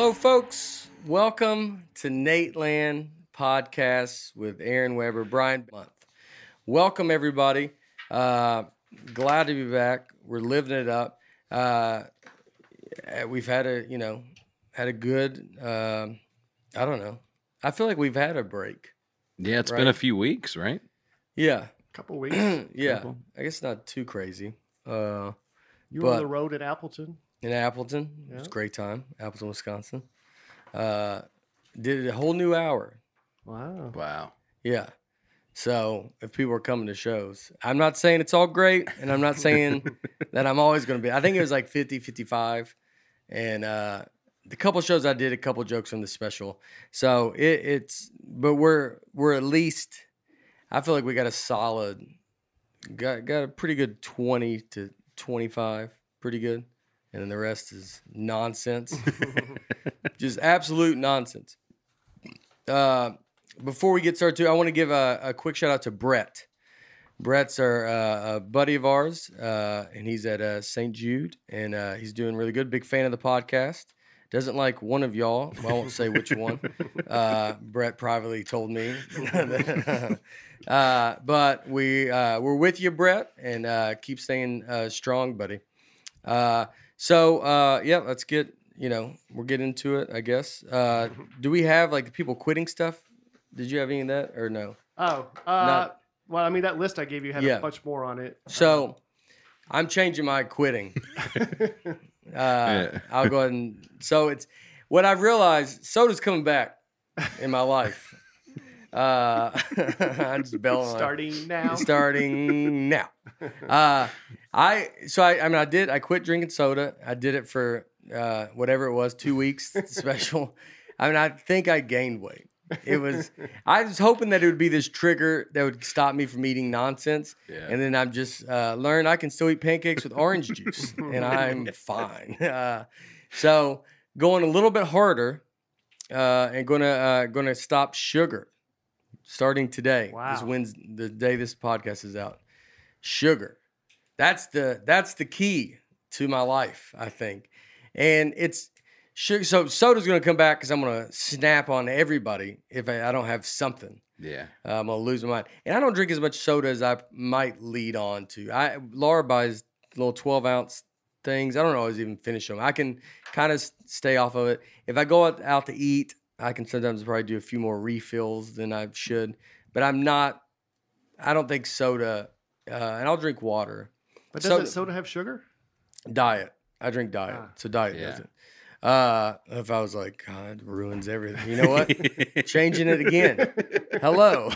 Hello, folks. Welcome to Nateland Podcasts with Aaron Weber, Brian Month. Welcome, everybody. Glad to be back. We're living it up. We've had a good, I don't know. I feel like we've had a break. Yeah, it's been a few weeks, right? Yeah. Couple weeks. Yeah. Couple. I guess not too crazy. You were on the road at Appleton? In Appleton. It was a great time. Appleton, Wisconsin. Did a whole new hour. Wow. Yeah. So if people are coming to shows, I'm not saying it's all great, and I'm not saying that I'm always going to be. I think it was like 50, 55. And the couple shows I did, a couple jokes from the special. So but we're at least, I feel like we got a solid, got a pretty good 20 to 25, pretty good. And then the rest is nonsense. Just absolute nonsense. Before we get started, too, I want to give a quick shout out to Brett. Brett's a buddy of ours, and he's at St. Jude, and he's doing really good. Big fan of the podcast. Doesn't like one of y'all. I won't say which one. Brett privately told me. But we're with you, Brett, and keep staying strong, buddy. Let's get, we'll get into it, I guess. Do we have like the people quitting stuff? Did you have any of that or no? Well, I mean, that list I gave you had a bunch more on it. So I'm changing my quitting. I'll go ahead and, so it's what I've realized, soda's coming back in my life. I'm just belling Starting now. I quit drinking soda. I did it for whatever it was, 2 weeks special. I think I gained weight. I was hoping that it would be this trigger that would stop me from eating nonsense. Yeah. And then I'm just learned I can still eat pancakes with orange juice and I'm fine. So going a little bit harder and gonna stop sugar. Starting today. Wow. Is when the day this podcast is out. Sugar. That's the key to my life, I think. And it's sugar. So soda's going to come back because I'm going to snap on everybody if I don't have something. Yeah. I'm going to lose my mind. And I don't drink as much soda as I might lead on to. Laura buys little 12-ounce things. I don't always even finish them. I can kind of stay off of it. If I go out to eat, I can sometimes probably do a few more refills than I should. But I don't think soda, and I'll drink water. But doesn't soda have sugar? Diet. I drink diet. So diet doesn't. If I was like, God, it ruins everything. You know what? Changing it again. Hello.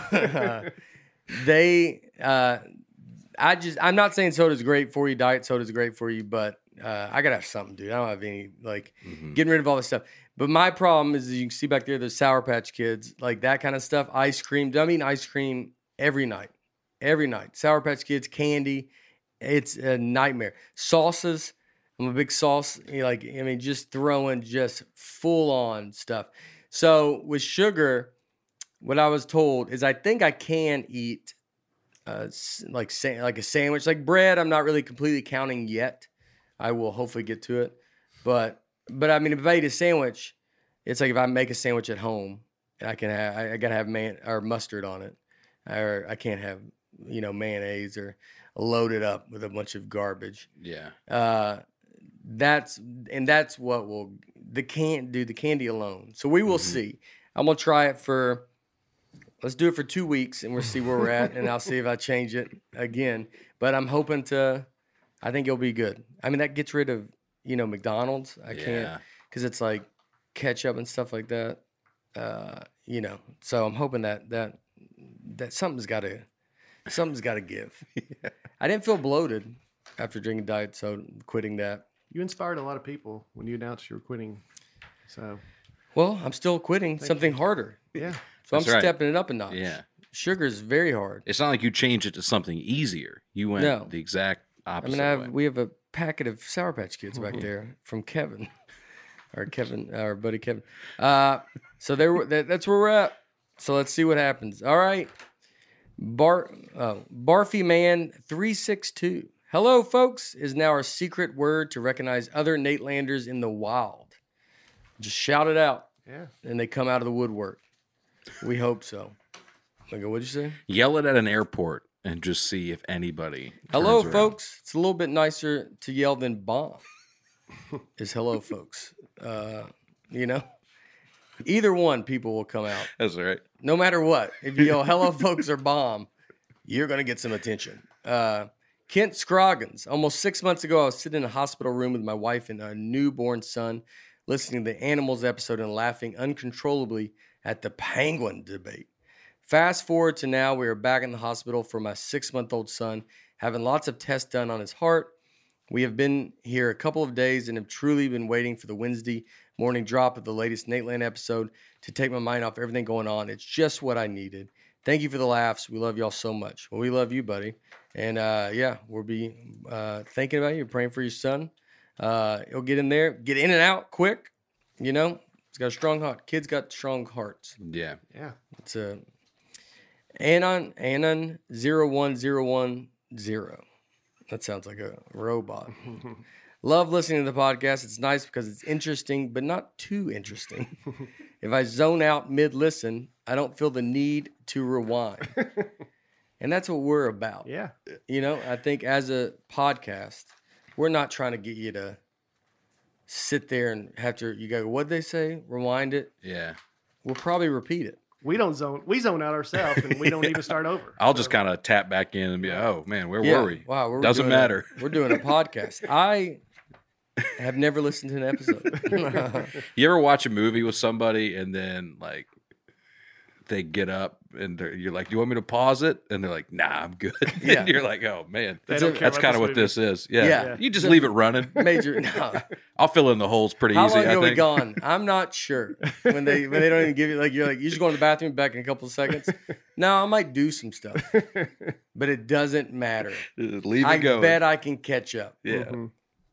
I'm not saying soda's great for you. Diet soda's great for you, but I gotta have something, dude. I don't have any getting rid of all this stuff. But my problem is, you can see back there, the Sour Patch Kids, like that kind of stuff. Ice cream. I'm eating ice cream every night. Sour Patch Kids, candy. It's a nightmare. Sauces. I'm a big sauce. Just throwing just full on stuff. So with sugar, what I was told is I think I can eat like a sandwich, like bread. I'm not really completely counting yet. I will hopefully get to it, but I mean, if I eat a sandwich, it's like if I make a sandwich at home, and I gotta have mustard on it, or I can't have mayonnaise or loaded up with a bunch of garbage. Yeah. That's what will the candy alone. So we will see. I'm gonna try it let's do it for 2 weeks, and we'll see where we're at, and I'll see if I change it again. But I'm hoping I think it'll be good. I mean, that gets rid of McDonald's. I can't, because it's like ketchup and stuff like that. So I'm hoping that something's got to give. Yeah. I didn't feel bloated after drinking diet soda, quitting that. You inspired a lot of people when you announced you were quitting. So, well, I'm still quitting something harder. Yeah. So I'm stepping it up a notch. Yeah. Sugar is very hard. It's not like you changed it to something easier. You went the exact opposite way. We have a packet of Sour Patch Kids back there from Kevin, our buddy Kevin. So that's where we're at. So let's see what happens. All right. Barfy Man 362. Hello, folks, is now our secret word to recognize other Natelanders in the wild. Just shout it out. Yeah. And they come out of the woodwork. We hope so. I go, what'd you say? Yell it at an airport and just see if anybody. Hello, turns around. folks. It's a little bit nicer to yell than bomb. Is hello, folks. You know, either one, people will come out. That's right. No matter what. If you yell hello, folks, or bomb, you're going to get some attention. Kent Scroggins. Almost 6 months ago, I was sitting in a hospital room with my wife and our newborn son, listening to the Animals episode and laughing uncontrollably at the penguin debate. Fast forward to now, we are back in the hospital for my 6-month-old son, having lots of tests done on his heart. We have been here a couple of days and have truly been waiting for the Wednesday morning drop of the latest Nateland episode to take my mind off everything going on. It's just what I needed. Thank you for the laughs. We love y'all so much. Well, we love you, buddy. And we'll be thinking about you, praying for your son. He'll get in there, get in and out quick. You know, he's got a strong heart. Kids got strong hearts. Yeah. Yeah. It's a Anon 01010. That sounds like a robot. Love listening to the podcast. It's nice because it's interesting, but not too interesting. If I zone out mid-listen, I don't feel the need to rewind. And that's what we're about. Yeah. You know, I think as a podcast, we're not trying to get you to sit there and have to, you go, what'd they say? Rewind it. Yeah. We'll probably repeat it. We zone out ourselves, and we don't even start over. I'll just kind of tap back in and be, oh man, where were we? Wow, doesn't matter. We're doing a podcast. I have never listened to an episode. You ever watch a movie with somebody and then like they get up and you're like, do you want me to pause it? And they're like, nah, I'm good. Yeah. And you're like, oh man, They that's don't care kind of about what this this is. Yeah. Yeah. You just leave it running. Major. No. I'll fill in the holes pretty How easy. long I ago we think. gone? I'm not sure. When they don't even give you, like, you're like, you just go to the bathroom, back in a couple of seconds. No, I might do some stuff, but it doesn't matter. Just leave it I going. bet I can catch up. Yeah. Mm-hmm.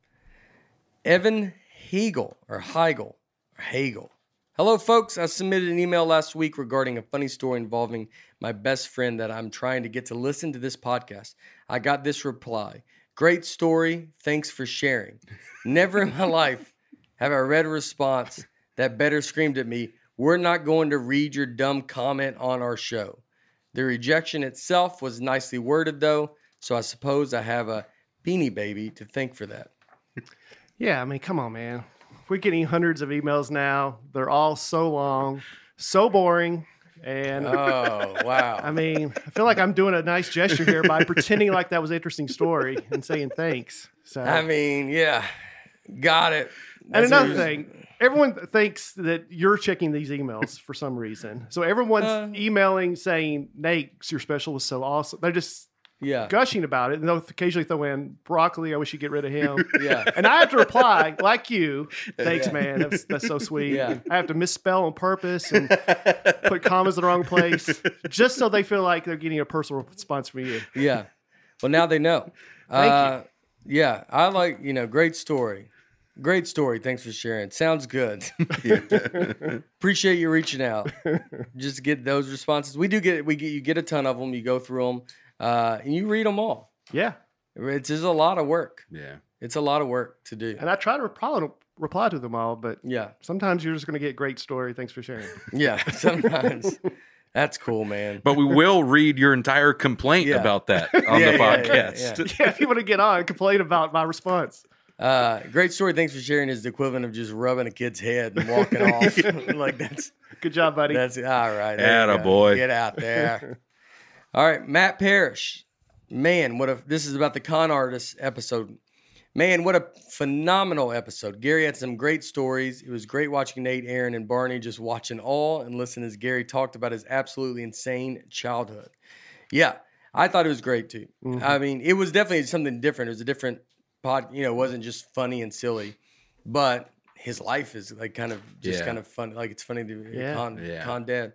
Evan Hagel. Hello, folks. I submitted an email last week regarding a funny story involving my best friend that I'm trying to get to listen to this podcast. I got this reply. Great story. Thanks for sharing. Never in my life have I read a response that better screamed at me, we're not going to read your dumb comment on our show. The rejection itself was nicely worded, though, so I suppose I have a Beanie Baby to thank for that. Yeah, I mean, come on, man. We're getting hundreds of emails now. They're all so long, so boring. And Oh, wow. I mean, I feel like I'm doing a nice gesture here by pretending like that was an interesting story and saying thanks. So I mean, yeah, got it. and That's another what thing, everyone thinks that you're checking these emails for some reason. So everyone's emailing saying, Nate, your special was so awesome. They're just Yeah, gushing about it. And they'll occasionally throw in broccoli. I wish you'd get rid of him. yeah, And I have to reply, like you, thanks, man. That's so sweet. Yeah. And I have to misspell on purpose and put commas in the wrong place just so they feel like they're getting a personal response from you. yeah. Well, now they know. Thank you. Yeah, I like, great story. Great story. Thanks for sharing. Sounds good. Appreciate you reaching out. Just to get those responses. You get a ton of them. You go through them. And you read them all. Yeah. It's just a lot of work. Yeah. It's a lot of work to do. And I try to reply to them all, but Yeah. sometimes you're just going to get great story. Thanks for sharing. Yeah. Sometimes. That's cool, man. But we will read your entire complaint Yeah. about that on Yeah, the yeah, podcast. yeah. Yeah, if you want to get on, complain about my response. Great story. Thanks for sharing is the equivalent of just rubbing a kid's head and walking off. Like that's Good job, buddy. all right. There you go. Attaboy. Get out there. All right, Matt Parrish. Man, this is about the con artist episode. Man, what a phenomenal episode. Gary had some great stories. It was great watching Nate, Aaron, and Barney just watching all and listen as Gary talked about his absolutely insane childhood. Yeah, I thought it was great too. Mm-hmm. I mean, it was definitely something different. It was a different pod, it wasn't just funny and silly, but his life is like kind of fun. Like it's funny to be con dad.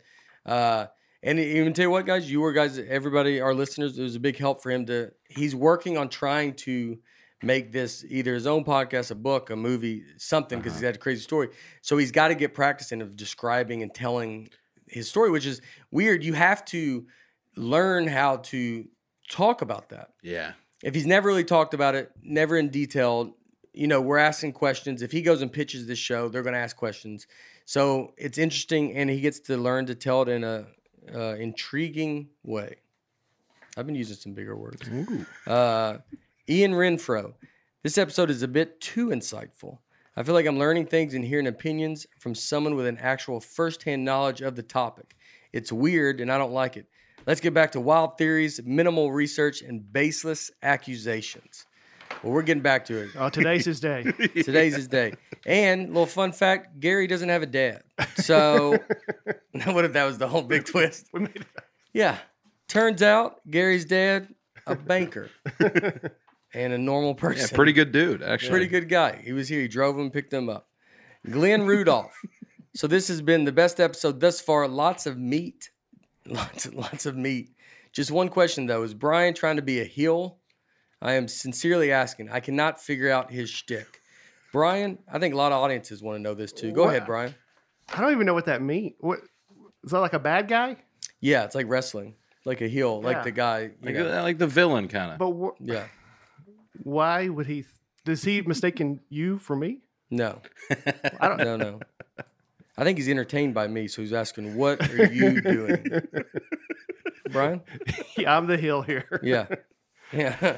And even tell you what, guys, everybody, our listeners, it was a big help for him he's working on trying to make this either his own podcast, a book, a movie, something, because he's had a crazy story. So he's got to get practicing of describing and telling his story, which is weird. You have to learn how to talk about that. Yeah. If he's never really talked about it, never in detail, we're asking questions. If he goes and pitches this show, they're going to ask questions. So it's interesting, and he gets to learn to tell it in a intriguing way. I've been using some bigger words. Ian Renfro. This episode is a bit too insightful. I feel like I'm learning things and hearing opinions from someone with an actual firsthand knowledge of the topic. It's weird, and I don't like it. Let's get back to wild theories, minimal research, and baseless accusations. Well, we're getting back to it. Oh, today's his day. Today's his day. And little fun fact, Gary doesn't have a dad. So what if that was the whole big twist? Yeah. Turns out Gary's dad, a banker. And a normal person. Yeah, pretty good dude, actually. Pretty good guy. He was here. He drove him, picked him up. Glenn Rudolph. So this has been the best episode thus far. Lots of meat. Lots of meat. Just one question, though. Is Brian trying to be a heel? I am sincerely asking. I cannot figure out his shtick. Brian, I think a lot of audiences want to know this, too. Go ahead, Brian. I don't even know what that means. What is that, like a bad guy? Yeah, it's like wrestling. Like a heel. Yeah. Like the guy. Like the villain, kind of. But Yeah. why would he? Does he mistaken you for me? No. I don't. No. I think he's entertained by me, so he's asking, what are you doing? Brian? Yeah, I'm the heel here. Yeah. Yeah.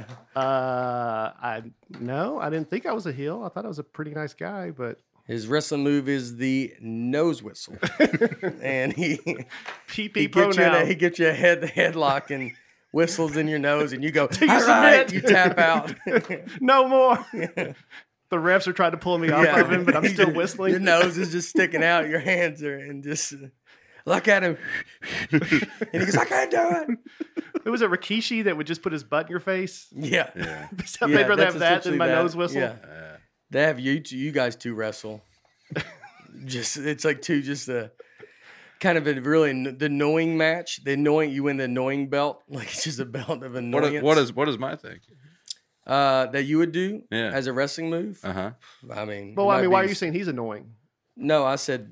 I didn't think I was a heel. I thought I was a pretty nice guy, but His wrestling move is the nose whistle. And he PP pro now. he gets you a headlock and whistles in your nose, and you go, you all right, submit. you tap out. No more. The refs are trying to pull me off of him, but I'm still whistling. Your nose is just sticking out. Your hands are, and just look at him. And he goes, I can't do it. It was a Rikishi that would just put his butt in your face. Yeah. So they'd rather that's have that than essentially my that. nose whistle. Yeah. They have you guys two wrestle. It's like kind of a really the annoying match. You win the annoying belt. Like it's just a belt of annoyance. What is my thing? That you would do as a wrestling move? Uh-huh. I mean, Why are you saying he's annoying? No, I said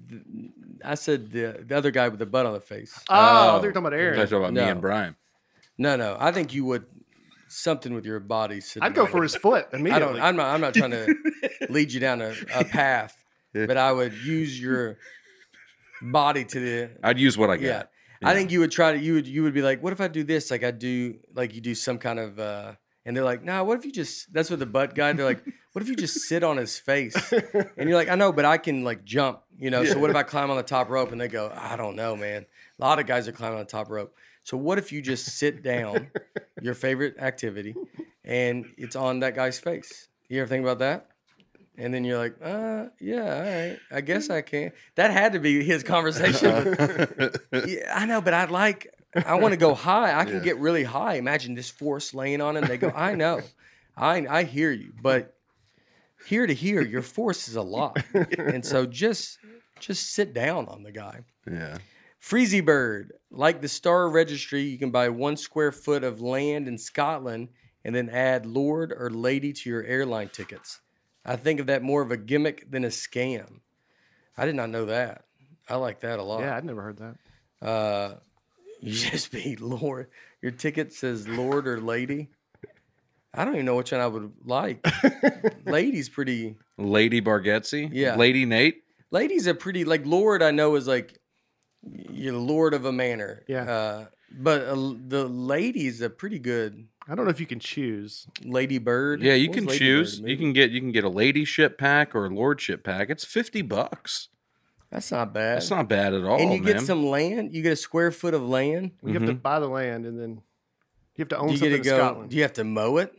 the other guy with the butt on the face. Oh, they're talking about Aaron. They're talking about me No. and Brian. No. I think you would something with your body. I'd go for his foot immediately. I'm not trying to lead you down a path, but I would use your body to the. I'd use what I got. Yeah. I think you would try to. You would be like, what if I do this? Like I do, like you do some kind of. And they're like, nah, what if you just, that's what the butt guy, they're like, what if you just sit on his face? And you're like, I know, but I can like jump, so what if I climb on the top rope? And they go, I don't know, man. A lot of guys are climbing on the top rope. So what if you just sit down, your favorite activity, and it's on that guy's face? You ever think about that? And then you're like, yeah, all right. I guess I can. That had to be his conversation. Yeah, I know, but I want to go high. I can get really high. Imagine this force laying on him. They go, I know. I hear you. But here to here, your force is a lot. And so just sit down on the guy. Yeah. Freezy Bird. Like the Star Registry, you can buy 1 square foot of land in Scotland and then add lord or lady to your airline tickets. I think of that more of a gimmick than a scam. I did not know that. I like that a lot. Yeah, I'd never heard that. You just be Lord. Your ticket says Lord or Lady. I don't even know which one I would like. Lady's pretty. Lady Bargetzi? Yeah. Lady Nate? Lady's a pretty, like Lord I know is like you're the Lord of a manor. Yeah. But the lady's a pretty good. I don't know if you can choose. Lady Bird. Yeah, you What was can Lady choose. Bird? You can get a ladyship pack or a lordship pack. It's $50. That's not bad. That's not bad at all. And you man. get some land. You get a square foot of land. You have to buy the land, and then you have to own Do you something get to in go? Scotland. Do you have to mow it?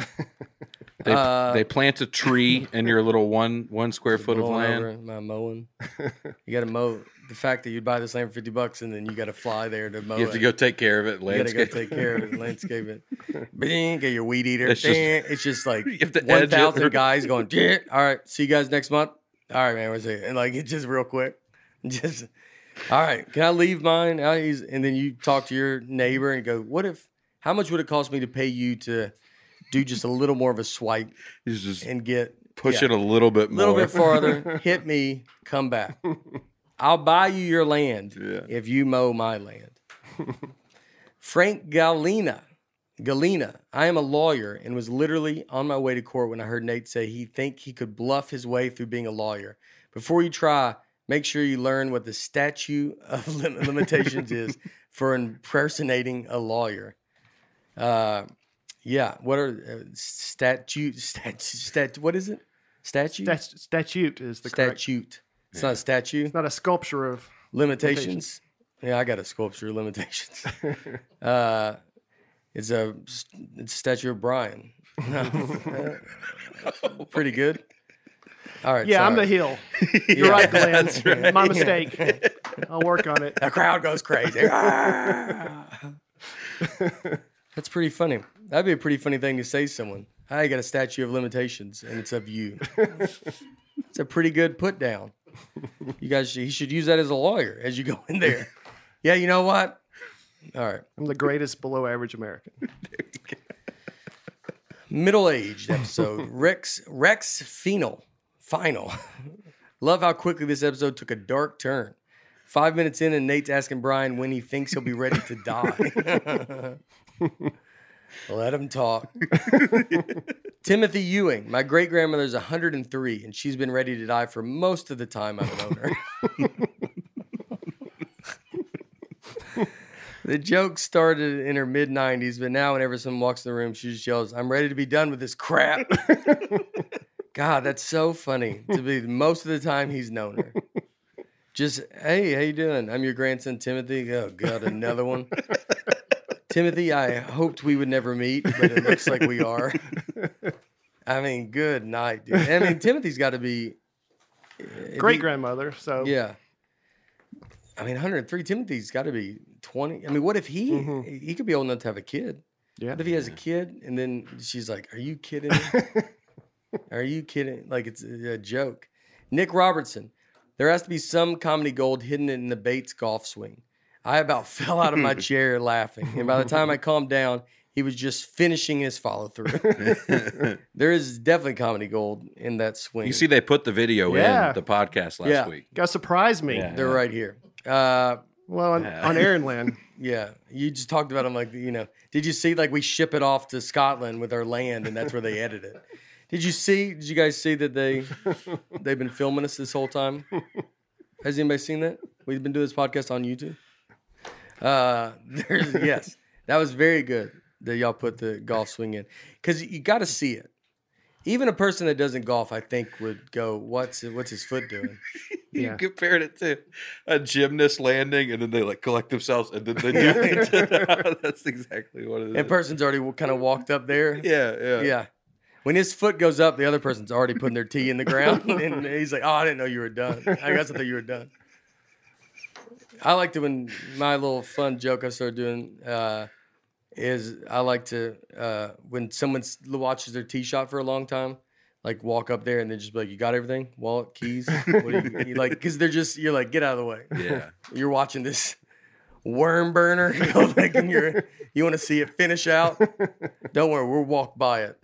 They plant a tree in your little one square foot of Blowing land. over my mowing. You got to mow. The fact that you buy this land for $50 and then you got to fly there to mow You have it. to go take care of it. You got to go Landscape. take care of it, landscape it. Bing, get your weed eater. It's just- It's just like You have to edge it. 1,000 guys going. All right, see you guys next month. All right, man. Where's it? And like it's just real quick. Just all right. Can I leave mine? And then you talk to your neighbor and go, "What if? How much would it cost me to pay you to do just a little more of a swipe He's just and get push it a little bit a more. little bit farther, hit me, come back. I'll buy you your land Yeah. if you mow my land." Frank Galina. Galena, I am a lawyer and was literally on my way to court when I heard Nate say he could bluff his way through being a lawyer. Before you try, make sure you learn what the statute of limitations is for impersonating a lawyer. Yeah. What are what is it? Statute? Statute is the correct. Statute. It's not a statue. It's not a sculpture of Limitations. Yeah, I got a sculpture of limitations. It's a statue of Brian. Pretty good. All right. Yeah, sorry. I'm the heel. You're right, Glenn. That's right. My mistake. I'll work on it. The crowd goes crazy. That's pretty funny. That'd be a pretty funny thing to say to someone. I got a statue of limitations, and it's of you. It's a pretty good put down. You guys, he should use that as a lawyer as you go in there. Yeah, you know what? All right. I'm the greatest below average American. Middle-aged episode. Rex Final. Love how quickly this episode took a dark turn. 5 minutes in, and Nate's asking Brian when he thinks he'll be ready to die. Let him talk. Timothy Ewing. My great-grandmother's 103, and she's been ready to die for most of the time I've known her. The joke started in her mid-90s, but now whenever someone walks in the room, she just yells, I'm ready to be done with this crap. God, that's so funny to be most of the time he's known her. Just, hey, how you doing? I'm your grandson, Timothy. Oh, God, another one. Timothy, I hoped we would never meet, but it looks like we are. I mean, good night, dude. I mean, Timothy's got to be... Great-grandmother, so... Yeah. I mean, 103, Timothy's got to be 20. I mean, what if he could be old enough to have a kid? Yeah. What if he has a kid and then she's like, are you kidding me? Are you kidding? Like, it's a joke. Nick Robertson. There has to be some comedy gold hidden in the Bates golf swing. I about fell out of my chair laughing. And by the time I calmed down, he was just finishing his follow through. There is definitely comedy gold in that swing. You see, they put the video in the podcast last week. Got to surprise me. Yeah. They're right here. Well, on Aaron Land. Yeah, you just talked about them like, did you see, like, we ship it off to Scotland with our land and that's where they edit it. Did you guys see that they've been filming us this whole time? Has anybody seen that? We've been doing this podcast on YouTube. Yes, that was very good that y'all put the golf swing in because you got to see it. Even a person that doesn't golf, I think, would go, "What's his foot doing?" You compared it to a gymnast landing, and then they like collect themselves, and then they do it. That's exactly what it is. And person's already kind of walked up there. Yeah. When his foot goes up, the other person's already putting their tee in the ground, and he's like, "Oh, I didn't know you were done. I guess I thought you were done." I liked it when my little fun joke I started doing is I like to when someone watches their tee shot for a long time, like walk up there and then just be like, "You got everything? Wallet, keys? What do you like?" Because you're like, "Get out of the way." Yeah. You're watching this worm burner. Like, and you want to see it finish out. Don't worry, we'll walk by it.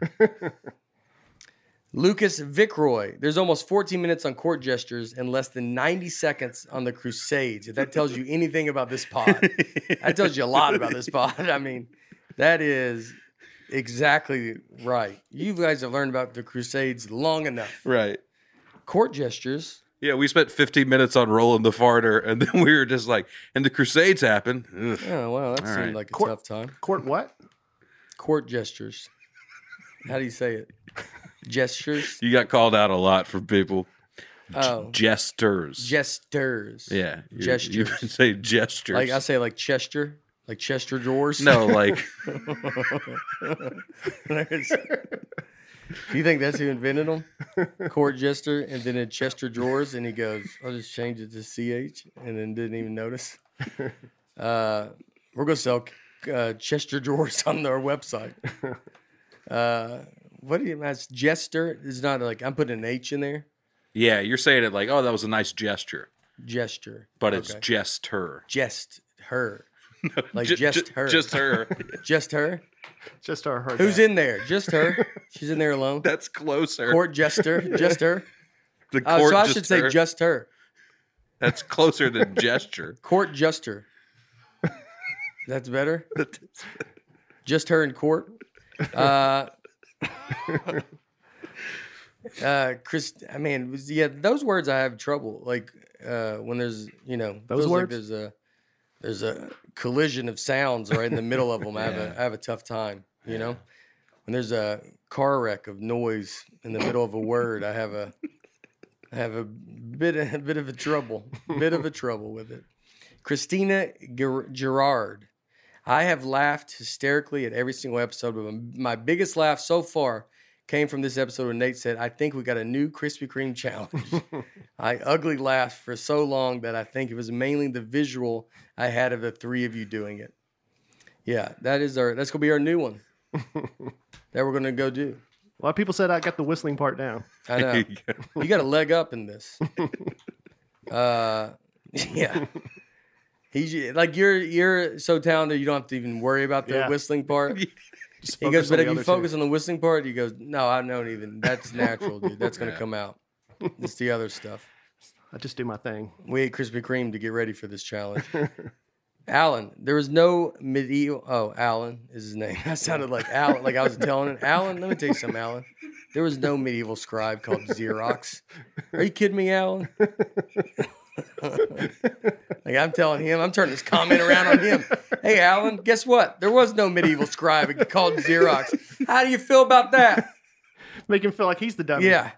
Lucas Vickroy. There's almost 14 minutes on court gestures and less than 90 seconds on the Crusades. If that tells you anything about this pod, that tells you a lot about this pod. I mean, that is exactly right. You guys have learned about the Crusades long enough. Right. Court gestures. Yeah, we spent 15 minutes on Roland the Farter, and then we were just like, and the Crusades happened. Ugh. Oh, wow, that All seemed right. like a tough time. Court what? Court gestures. How do you say it? Gestures? You got called out a lot from people. Oh. Jesters. Gestures. Yeah. Gestures. You can say gestures. Like I say, like Chester, like Chester drawers. No, like. Do you think that's who invented them? Court jester, and then in Chester drawers, and he goes, "I'll just change it to CH," and then didn't even notice. We're gonna sell Chester drawers on our website. What do you? That's jester. It's not like I'm putting an H in there. Yeah, you're saying it like, oh, that was a nice gesture. Gesture, But it's jester. Jest her. Like just her. Just her. Just her. Just our heard Who's that. in there? Just her. She's in there alone. That's closer. Court jester. Just her. The court So I should say jester. just her. That's closer than gesture. Court jester. That's better. Just her in court. Chris, I mean, yeah, those words I have trouble. Like when there's, Those feels words? like there's a collision of sounds right in the middle of them. I have a tough time. You know, when there's a car wreck of noise in the middle of a word, I have a bit of a trouble with it. Christina Gerard. I have laughed hysterically at every single episode, but my biggest laugh so far came from this episode when Nate said, I think we got a new Krispy Kreme challenge. I ugly laughed for so long that I think it was mainly the visual I had of the three of you doing it. Yeah, that's going to be our new one that we're going to go do. A lot of people said I got the whistling part down. I know. You got a leg up in this. Yeah. He's like, you're so talented, you don't have to even worry about the whistling part. He goes, but if you focus on the whistling part, he goes, no, I don't even. That's natural, dude. That's going to come out. It's the other stuff. I just do my thing. We ate Krispy Kreme to get ready for this challenge. Alan, there was no medieval. Oh, Alan is his name. I sounded like Alan, like I was telling him. Alan, let me tell you something, Alan. There was no medieval scribe called Xerox. Are you kidding me, Alan? Like I'm telling him, I'm turning this comment around on him. Hey, Alan, guess what? There was no medieval scribe called Xerox. How do you feel about that? Make him feel like he's the dummy. Yeah.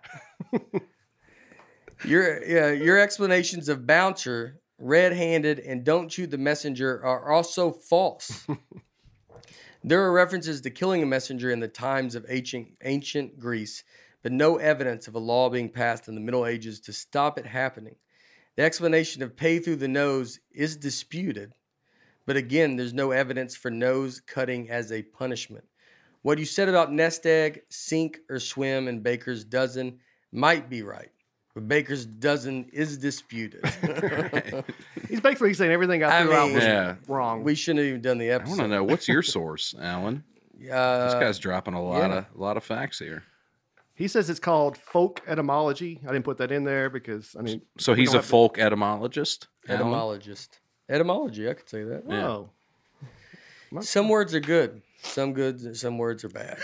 Your explanations of bouncer, red-handed, and don't shoot the messenger are also false. There are references to killing a messenger in the times of ancient Greece, but no evidence of a law being passed in the Middle Ages to stop it happening. The explanation of pay through the nose is disputed, but again, there's no evidence for nose cutting as a punishment. What you said about nest egg, sink, or swim in Baker's dozen might be right, but Baker's dozen is disputed. He's basically saying everything I threw out was wrong. We shouldn't have even done the episode. I want to know, what's your source, Alan? This guy's dropping a lot of facts here. He says it's called folk etymology. I didn't put that in there because, I mean... So he's a folk etymologist? Etymologist. Etymology, I could say that. Yeah. Oh. Some words are good. Some words are bad.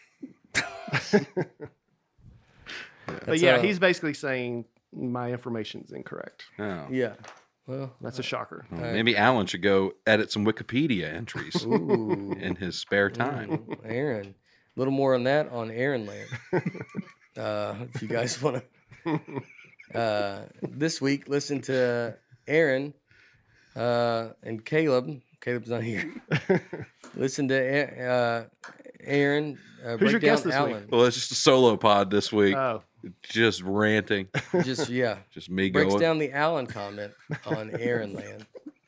But yeah, he's basically saying my information's incorrect. Oh. Yeah. Well, that's a shocker. Well, maybe Alan should go edit some Wikipedia entries in his spare time. Aaron. A little more on that on Aaron Land. If you guys want to. This week, listen to Aaron and Caleb. Caleb's not here. Listen to Aaron. Who's your guest this week? Well, it's just a solo pod this week. Oh. Just ranting. Just me breaks going. Down the Allen comment on Aaron Land.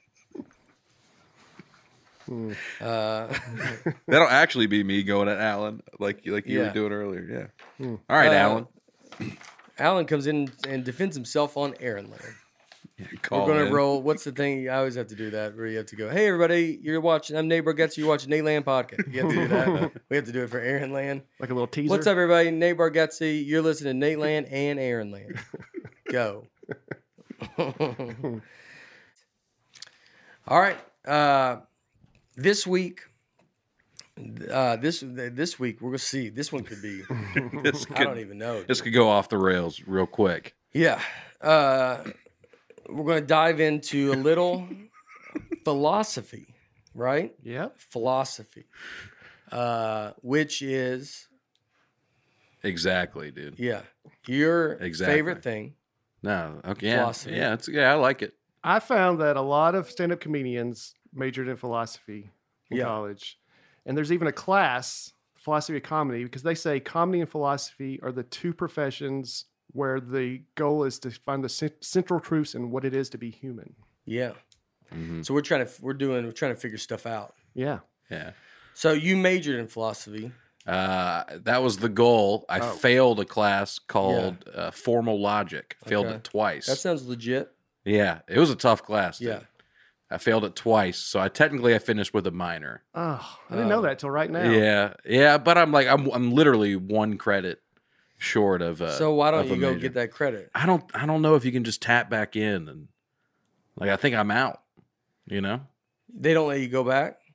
That'll actually be me going at Alan, like you were doing earlier. Yeah. All right, Alan. Alan comes in and defends himself on Aaron Land. Yeah, we're going to roll. What's the thing? I always have to do that where you have to go, hey, everybody, you're watching. I'm Nate Bargatze. You're watching Nate Land Podcast. You have to do that. We have to do it for Aaron Land. Like a little teaser. What's up, everybody? Nate Bargatze. You're listening to Nate Land and Aaron Land. Go. All right. This week, this week we're gonna see. This one could be. I don't even know. This could go off the rails real quick. Yeah, we're gonna dive into a little philosophy, right? Yeah, philosophy, which is exactly, dude. Yeah, your favorite thing. No, okay, philosophy. Yeah, I like it. I found that a lot of stand-up comedians majored in philosophy in college. And there's even a class, philosophy of comedy, because they say comedy and philosophy are the two professions where the goal is to find the central truths in what it is to be human. Yeah. Mm-hmm. So we're trying to figure stuff out. Yeah. Yeah. So you majored in philosophy. That was the goal. I failed a class called Formal Logic. Failed it twice. That sounds legit. Yeah. It was a tough class. Dude. Yeah. I failed it twice, so I finished with a minor. Oh, I didn't know that till right now. Yeah, but I'm literally one credit short of. So why don't you go get that credit? I don't know if you can just tap back in and I think I'm out. You know, they don't let you go back.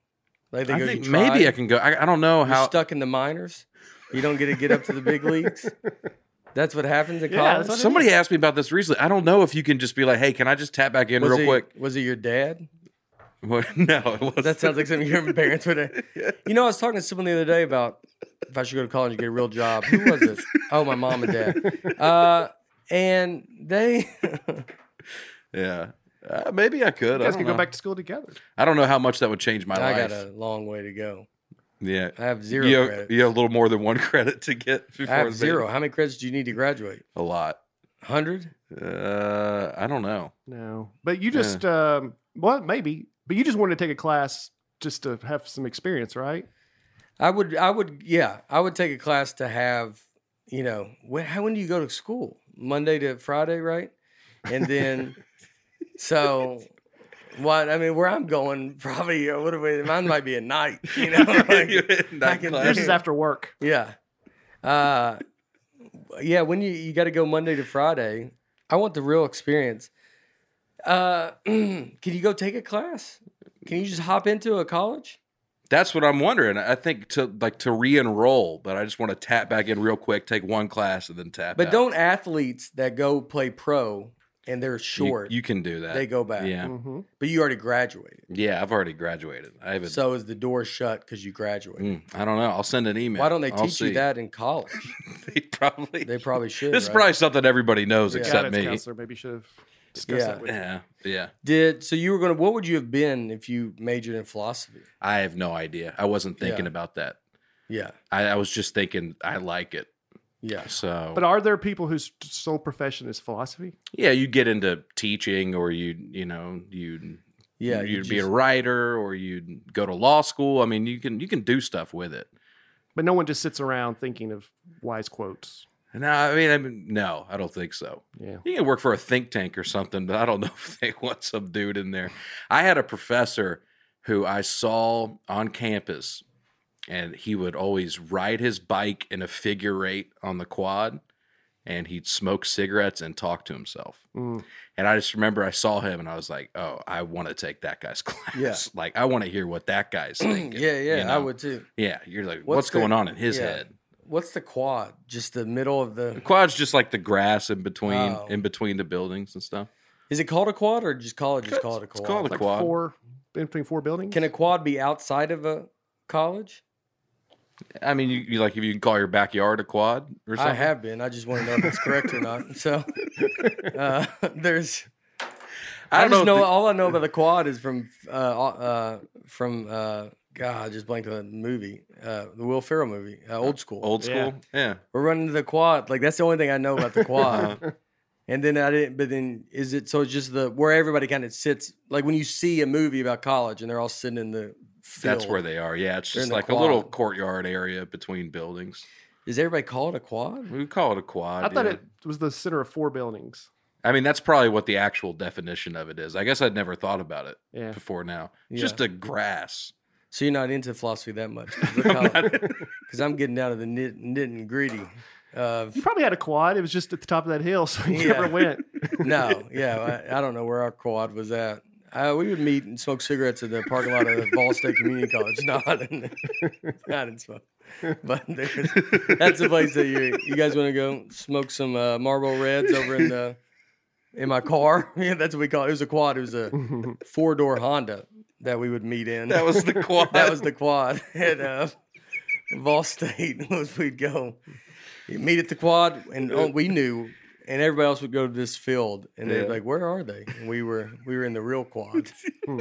Like they I go, think you maybe tried? I can go. I don't know You're how. stuck in the minors. You don't get up to the big leagues. That's what happens in Yeah, college. that's what Somebody asked me about this recently. I don't know if you can just be like, "Hey, can I just tap back in real quick?" Was it your dad? No, it wasn't. That sounds like something your parents would have. You know, I was talking to someone the other day about if I should go to college and get a real job. Who was it? Oh, my mom and dad. And they. Yeah. Maybe I could. You I guys don't could know. go back to school together. I don't know how much that would change my I life. got a long way to go. Yeah. I have zero You credits. have a little more than one credit to get before I have the zero. baby. How many credits do you need to graduate? A lot. 100? I don't know. No, but you just well, maybe, but you just wanted to take a class just to have some experience, right? I would take a class to have, when do you go to school? Monday to Friday, right? And then, so what? I mean, where I'm going, probably, mine might be at night, like, Night class. Yours is after work. yeah. Yeah, when you got to go Monday to Friday, I want the real experience. Can you go take a class? Can you just hop into a college? That's what I'm wondering. I think to re-enroll, but I just want to tap back in real quick, take one class, and then tap. But out. don't athletes that go play pro and they're short, You can do that. they go back. Yeah, Mm-hmm. But you already graduated. yeah. I've already graduated. I haven't. So is the door shut because you graduated? I don't know. I'll send an email. Why don't they I'll teach you see. that in college? They probably. They probably should. This is right? probably something everybody knows Yeah. except Guidance me. counselor maybe should have discussed that with you. Yeah. So you were gonna. What would you have been if you majored in philosophy? I have no idea. I wasn't thinking Yeah. about that. Yeah, I was just thinking I like it. yeah. So, But are there people whose sole profession is philosophy? yeah, you get into teaching, or you'd Yeah, you'd be a writer, or you'd go to law school. I mean, you can do stuff with it. But no one just sits around thinking of wise quotes. No, I mean, no, I don't think so. Yeah. You can work for a think tank or something, but I don't know if they want some dude in there. I had a professor who I saw on campus, and he would always ride his bike in a figure eight on the quad, and he'd smoke cigarettes and talk to himself. Mm. And I just remember I saw him, and I was like, "Oh, I want to take that guy's class. Yeah. Like, I want to hear what that guy's thinking." Yeah, you know? I would too. Yeah, you're like, What's what's going the- on in his yeah. head? What's the quad? Just the middle of The the. quad's just like the grass in between Oh. the buildings and stuff. Is it called a quad or just colleges call it a It's quad? called a Like quad. four, in between four buildings? Can a quad be outside of a college? I mean, you like if you can call your backyard a quad or something. I have been. I just want to know if it's correct or not. So there's. I don't just know know. all I know about the quad is from God, I just blanked on the movie, the Will Ferrell movie, Old School. Old school. Yeah. We're running the quad. Like that's the only thing I know about the quad. And then I didn't. But then is it so? It's just the where everybody kind of sits. Like when you see a movie about college and they're all sitting in the field. That's where they are. Yeah, it's They're just in the like a little quad. courtyard area between buildings. Does everybody call it a quad? We would call it a quad. I thought yeah. it was the center of four buildings. I mean, that's probably what the actual definition of it is. I guess I'd never thought about it Yeah. before now. Yeah. Just a grass. So you're not into philosophy that much? Because I'm getting down to the nit and gritty. Of You probably had a quad. It was just at the top of that hill, so you Yeah. never went. no, yeah, I don't know where our quad was at. We would meet and smoke cigarettes in the parking lot of the Ball State Community College. No, I didn't smoke. But that's the place that you guys want to go smoke some Marlboro Reds over in my car. Yeah, that's what we call it. It was a quad. It was a 4-door Honda that we would meet in. That was the quad. That was the quad at Ball State. We'd go meet at the quad, and we knew. And everybody else would go to this field, and they'd be like, "Where are they?" And we were in the real quad.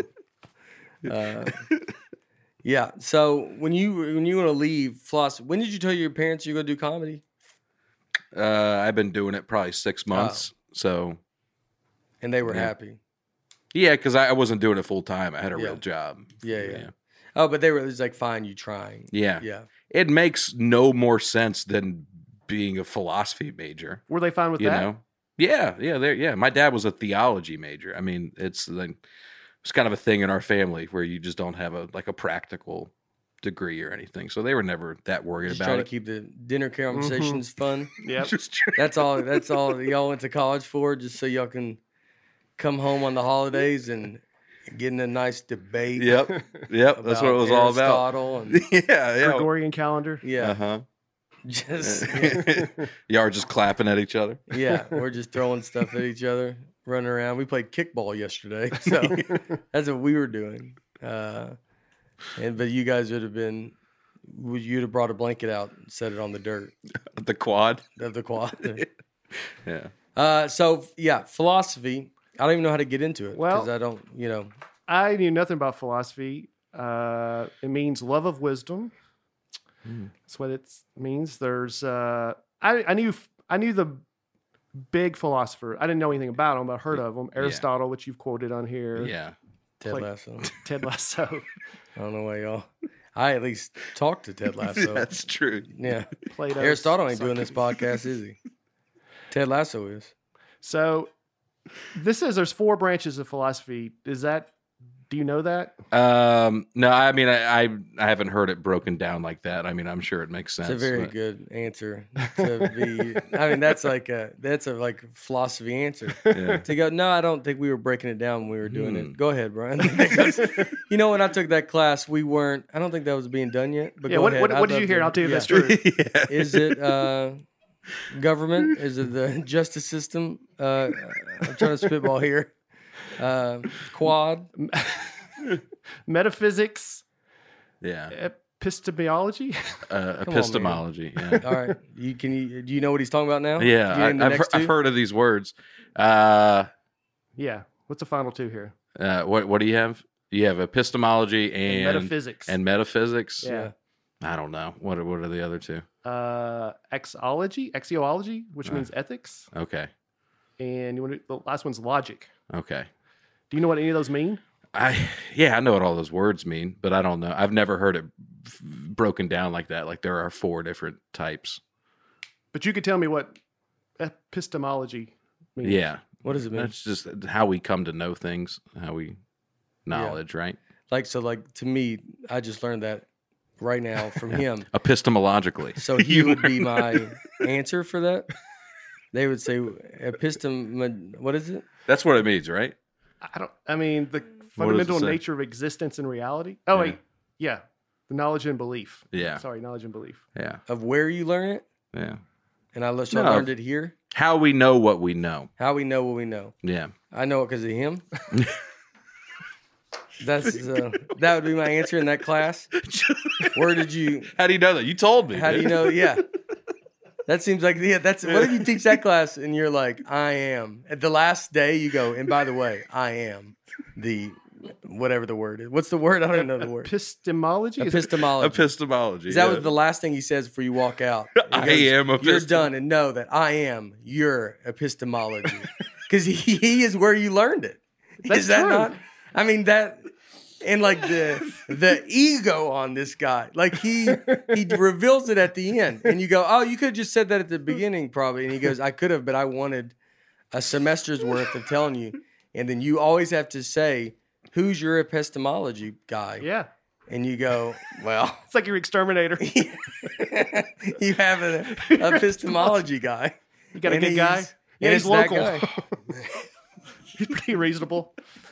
Yeah. So when you want to leave philosophy, when did you tell your parents you're going to do comedy? I've been doing it probably 6 months. So And they were Yeah. happy. yeah, because I wasn't doing it full time. I had a Yeah. real job. Yeah. Oh, but it was like, fine, you trying. Yeah. Yeah. It makes no more sense than being a philosophy major. Were they fine with You that? know? Yeah. My dad was a theology major. I mean, it's kind of a thing in our family where you just don't have a practical degree or anything. So they were never that worried Just about trying it. to keep the dinner conversations fun. Yep. Just That's all y'all went to college for, just so y'all can come home on the holidays and getting a nice debate. Yep. That's what it was all about. Aristotle and Yeah. Gregorian calendar. yeah, Uh-huh. just Y'all are just clapping at each other. yeah, we're just throwing stuff at each other, running around. We played kickball yesterday, so that's what we were doing. But you guys would have been, you'd have brought a blanket out and set it on the dirt The quad. of the quad. Yeah. So yeah, philosophy. I don't even know how to get into it Well- because I don't, you know. I knew nothing about philosophy. It means love of wisdom. That's what it means. There's I knew the big philosopher. I didn't know anything about him, but I heard of him. Aristotle, which you've quoted on here. Yeah. Ted Play- Lasso. Ted Lasso. I don't know why y'all. I at least talked to Ted Lasso. That's true. Yeah. Plato. Aristotle ain't doing this podcast, is he? Ted Lasso is. So this says there's 4 branches of philosophy. Do you know that? No, I mean, I haven't heard it broken down like that. I mean, I'm sure it makes sense. It's a very but- good answer to be. I mean, that's a like philosophy answer. Yeah. To go, no, I don't think we were breaking it down when we were doing it. Go ahead, Brian. Because, you know, when I took that class, we weren't. I don't think that was being done yet. But Yeah. go What, ahead. what, I'd what did love you hear? to- I'll tell you if that's yeah. true. Yeah. Is it government? Is it the justice system? I'm trying to spitball here. Quad. Metaphysics, Yeah. epistemology. Epistemology. Yeah. All right. Do you know what he's talking about now? Yeah. Can you name the next I've two? heard of these words. Yeah. What's the final 2 here? What do you have? You have epistemology and Metaphysics. and metaphysics. Yeah. I don't know. What are the other 2? Axiology, which means ethics. Okay. And the last one's logic. Okay. Do you know what any of those mean? I know what all those words mean, but I don't know. I've never heard it broken down like that. Like there are 4 different types. But you could tell me what epistemology means. Yeah. What does it mean? That's just how we come to know things, how we knowledge, right? Like to me, I just learned that right now from him. Epistemologically. So he would be my answer for that. They would say what is it? That's what it means, right? I mean, the What does it fundamental say? nature of existence and reality. Oh, Yeah. wait. Yeah. The knowledge and belief. Yeah. Sorry, knowledge and belief. Yeah. Of where you learn it, Yeah. and I No. learned it here. How we know what we know. How we know what we know. Yeah. I know it because of him. That would be my answer in that class. Where did you? How do you know that? You told me. How do you know? Yeah, that seems like that's. What if you teach that class and you're like, I am. At the last day, you go, and by the way, I am the whatever the word is. What's the word? I don't even know the word. Epistemology? Epistemology. Epistemology. Is that yeah. was the last thing he says before you walk out? I He goes, am You're epistem- done, and know that I am your epistemology, because he is where you learned it. That's Is that true. not? I mean that, and like the ego on this guy, like he reveals it at the end, and you go, oh, you could have just said that at the beginning, probably. And he goes, I could have, but I wanted a semester's worth of telling you, and then you always have to say, who's your epistemology guy? Yeah. And you go, well. It's like your exterminator. You have an epistemology guy. You got a And good guy? he's- Yeah, and he's it's that local. guy. He's pretty reasonable.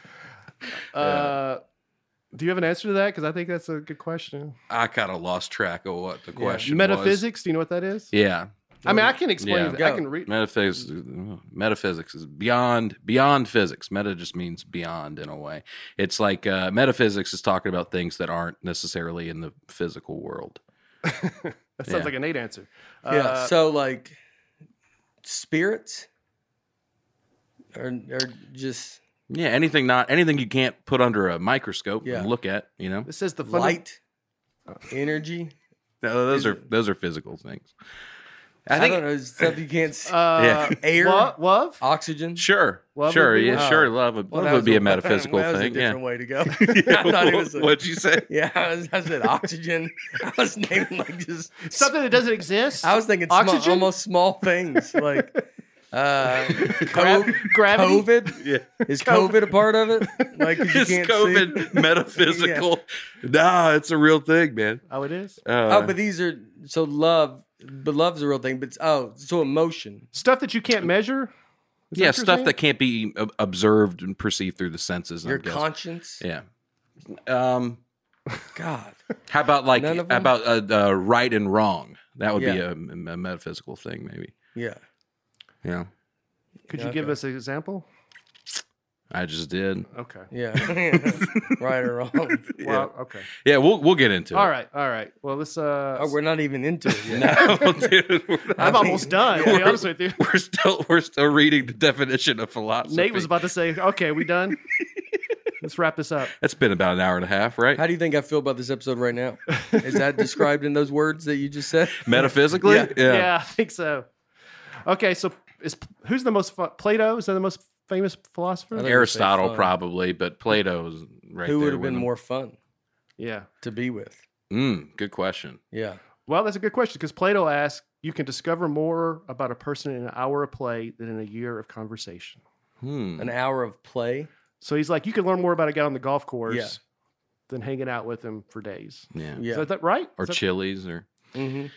Do you have an answer to that? Because I think that's a good question. I kind of lost track of what the question was. Metaphysics, do you know what that is? Yeah. I mean, I can explain Yeah. it. Go. I can read. Metaphysics is beyond physics. Meta just means beyond in a way. It's like metaphysics is talking about things that aren't necessarily in the physical world. That sounds Yeah. like a Nate answer. Yeah. So like spirits or just Yeah, anything you can't put under a microscope Yeah. and look at, you know. This says the light, energy. No, those are physical things. I don't know, stuff you can't see. Yeah. Air, Love? oxygen. Sure, Love sure, would be yeah, one? sure. Love would be a metaphysical that was thing. a different Yeah. way to go. I thought it was. What'd you say? Yeah, I said oxygen. I was naming like just. Something that doesn't exist? I was thinking Oxygen? almost small things like Gravity? COVID. Yeah. Is COVID a part of it? Like 'cause you Is can't COVID see? metaphysical? Nah, it's a real thing, man. Oh, it is? Oh, but these are so love. But love's a real thing. But so emotion. Stuff that you can't measure? Is Yeah, what you're stuff saying? that can't be observed and perceived through the senses. Your I'm guessing. conscience. Yeah. God. How about like None of how them? about right and wrong? That would be Yeah. a metaphysical thing, maybe. Yeah. Yeah, Could you give Okay. us an example? I just did. Okay. Yeah. Right or wrong. Well, okay. Yeah, we'll get into it. All right. All right. Well, let's. Oh, we're not even into it yet. No, dude, we're not. I'm almost done. To be honest with you. We're still reading the definition of philosophy. Nate was about to say, "Okay, we done. Let's wrap this up." That's been about an hour and a half, right? How do you think I feel about this episode right now? Is that described in those words that you just said? Metaphysically, Yeah. Yeah, I think so. Okay, so who's the most Plato? Is that the most famous philosopher? I think- Aristotle fun. probably, but Plato is right Who there would have with been him. more fun Yeah. to be with? Good question. Yeah. Well, that's a good question because Plato asked, "You can discover more about a person in an hour of play than in a year of conversation." An hour of play. So he's like, "You can learn more about a guy on the golf course Yeah. than hanging out with him for days." Yeah. Yeah. Is that right? Or Is that- Chili's or Mm-hmm.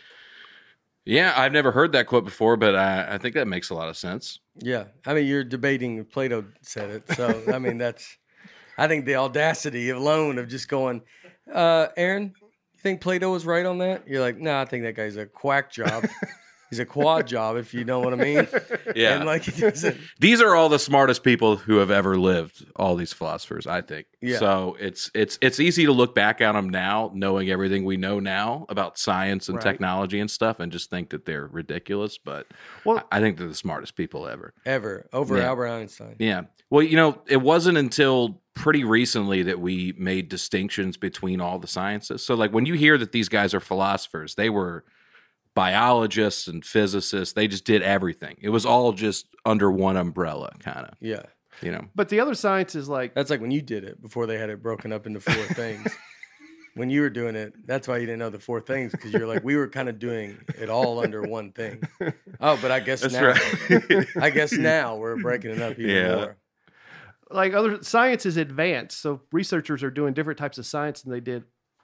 yeah, I've never heard that quote before, but I think that makes a lot of sense. Yeah. I mean, you're debating if Plato said it. So, I mean, I think the audacity alone of just going, Aaron, you think Plato was right on that? You're like, no, I think that guy's a quack job. He's a quad job, if you know what I mean. Yeah. And like, he doesn't. These are all the smartest people who have ever lived, all these philosophers, I think. Yeah. So it's easy to look back at them now, knowing everything we know now about science and Right. technology and stuff, and just think that they're ridiculous. But Well- I think they're the smartest people ever. Ever. Over Yeah. Albert Einstein. Yeah. Well, it wasn't until pretty recently that we made distinctions between all the sciences. So, like, when you hear that these guys are philosophers, they were biologists and physicists. They just did everything. It was all just under one umbrella, kind of, Yeah. But the other science is like, That's like when you did it before they had it broken up into 4 things. When you were doing it, that's why you didn't know the 4 things, because you're like, we were kind of doing it all under one thing. Oh, but I guess That's now, right. I guess now we're breaking it up even Yeah. more. like other science is advanced. So researchers are doing different types of science than they did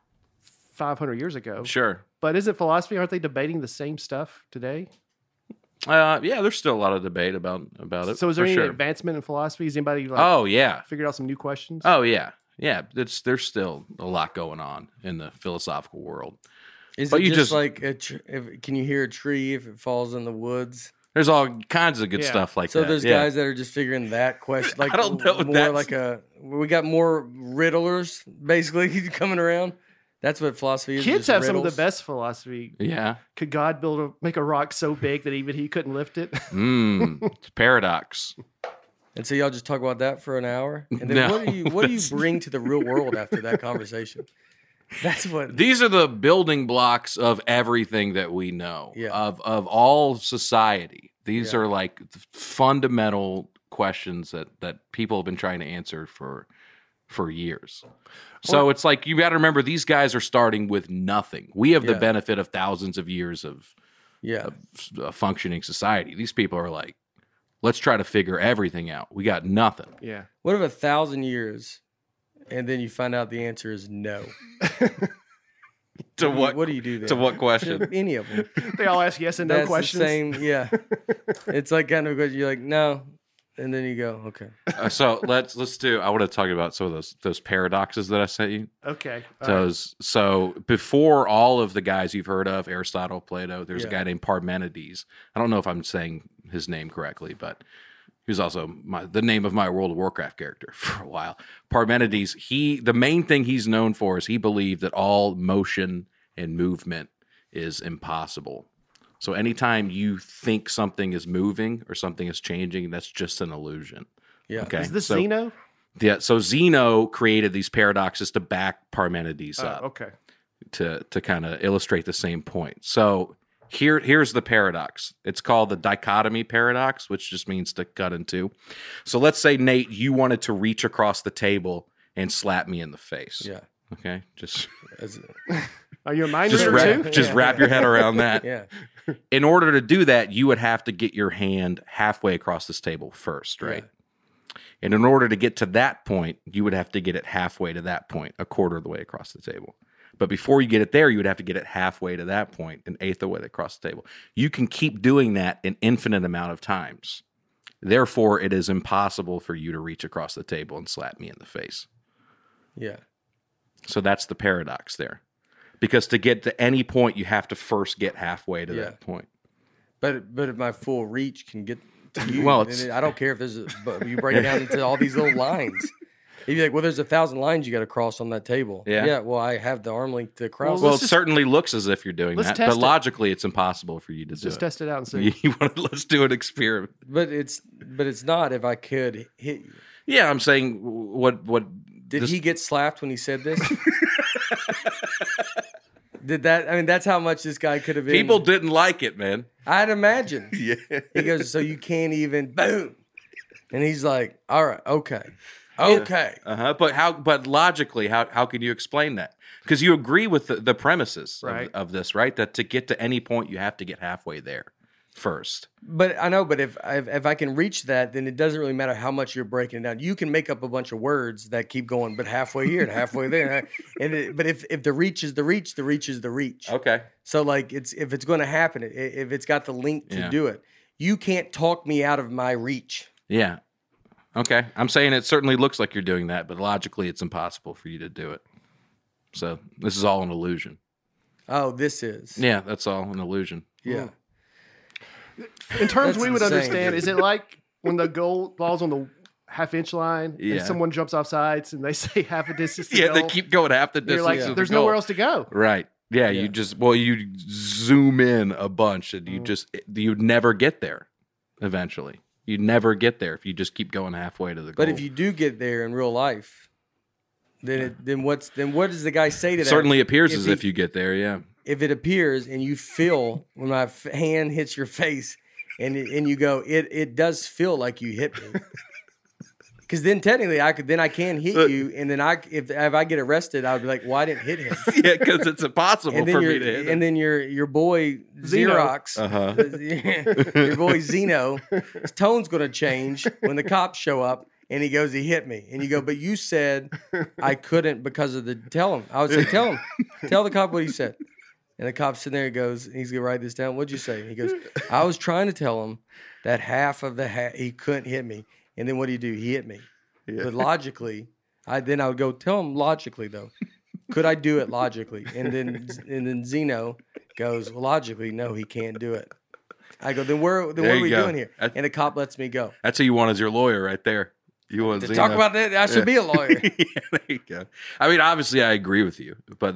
500 years ago. Sure. But isn't philosophy? Aren't they debating the same stuff today? Yeah, there's still a lot of debate about it. So is there for any sure. advancement in philosophy? Has anybody like Oh yeah. figured out some new questions? Oh yeah. Yeah. There's still a lot going on in the philosophical world. Is But it you just just- like can you hear a tree if it falls in the woods? There's all kinds of good Yeah. stuff like So that. there's yeah. guys that are just figuring that question. Like I don't know, more that's- like we got more riddlers basically coming around. That's what philosophy is. Kids just have some of riddles. the best philosophy. Yeah. Could God make a rock so big that even he couldn't lift it? It's paradox. And so y'all just talk about that for an hour, and then No, what do you bring to the real world after that conversation? That's what. These are the building blocks of everything that we know Yeah. of all society. These Yeah. are like fundamental questions that people have been trying to answer for years. So it's like you got to remember these guys are starting with nothing. We have the Yeah. benefit of thousands of years of Yeah, a functioning society. These people are like, let's try to figure everything out. We got nothing. Yeah. what if 1,000 years, and then you find out the answer is no? To What do you do then? To what question? To any of them. They all ask yes and no That's questions. the same. Yeah, it's like kind of a question. You're like no, and then you go okay. So let's do. I want to talk about some of those paradoxes that I sent you. Okay. all right. So before all of the guys you've heard of, Aristotle, Plato, there's a Yeah. guy named Parmenides. I don't know if I'm saying his name correctly, but he was also the name of my World of Warcraft character for a while. Parmenides, the main thing he's known for is he believed that all motion and movement is impossible. So anytime you think something is moving or something is changing, that's just an illusion. Yeah. Okay. Is this so, Zeno? Yeah. So Zeno created these paradoxes to back Parmenides up Okay. to kind of illustrate the same point. So here's the paradox. It's called the dichotomy paradox, which just means to cut in two. So let's say, Nate, you wanted to reach across the table and slap me in the face. Yeah. Okay. Just Are you a mind just reader too? Yeah. wrap your head around that. Yeah. In order to do that, you would have to get your hand halfway across this table first, right? And in order to get to that point, you would have to get it halfway to that point, a quarter of the way across the table. But before you get it there, you would have to get it halfway to that point, an eighth of the way across the table. You can keep doing that an infinite amount of times. Therefore, it is impossible for you to reach across the table and slap me in the face. Yeah. So that's the paradox there. Because to get to any point, you have to first get halfway to Yeah. that point. But if my full reach can get to you, Well, then I don't care if there's but you break it down into all these little lines. If you're like, well, there's 1,000 lines you got to cross on that table. Yeah. Well, I have the arm length to cross. Well, it let's just- certainly looks as if you're doing let's that, test but it. logically, it's impossible for you to do Just it. test it out and see. Let's do an experiment. but it's not if I could hit you. Yeah, I'm saying what Did this- he get slapped when he said this? Did that? I mean, that's how much this guy could have been. people didn't like it, man. I'd imagine. Yeah. He goes, so you can't even boom, and he's like, all right, okay. But logically, how can you explain that? Because you agree with the premises Right. of this, right? That to get to any point, you have to get halfway there first. But I know, but if I can reach that, then it doesn't really matter how much you're breaking it down. You can make up a bunch of words that keep going, but halfway here and halfway there. But if the reach is the reach, the reach is the reach. Okay. So like if it's going to happen, if it's got the link to Yeah. do it, you can't talk me out of my reach. Yeah. Okay. I'm saying it certainly looks like you're doing that, but logically, it's impossible for you to do it. So this is all an illusion. Oh, this is. Yeah, that's all an illusion. Yeah. In terms That's we would insane, understand, dude. is it like when the goal ball's on the half-inch line Yeah. and someone jumps off sides and they say half a distance to Yeah, go? they keep going half the and you're distance. like, of there's the goal. nowhere else to go. Right. Yeah, Yeah. you zoom in a bunch and you'd never get there eventually. You'd never get there if you just keep going halfway to the goal. But if you do get there in real life, then what does the guy say to it that? certainly appears if as he- if you get there, yeah. If it appears and you feel when my hand hits your face and you go, it does feel like you hit me. Because then technically I can hit you, and then if I get arrested, I'll be like, well, I didn't hit him. Yeah, because it's impossible And then for me to hit and then your boy Zeno. Xerox, Uh-huh. your boy Zeno, his tone's gonna change when the cops show up, and he goes, he hit me, and you go, but you said I couldn't because of the. Tell him. I would say, tell the cop what he said. And the cop's sitting there, he goes, he's gonna write this down. What'd you say? And he goes, I was trying to tell him that half of he couldn't hit me, and then what do? He hit me. Yeah. But logically, I would go tell him logically though. Could I do it logically? And then Zeno goes, well, logically, no, he can't do it. I go, then what are There you we go. doing here? And the cop lets me go. That's who you want as your lawyer right there. You want To Zeno. talk about that, I should be a lawyer. Yeah, there you go. I mean, obviously, I agree with you, but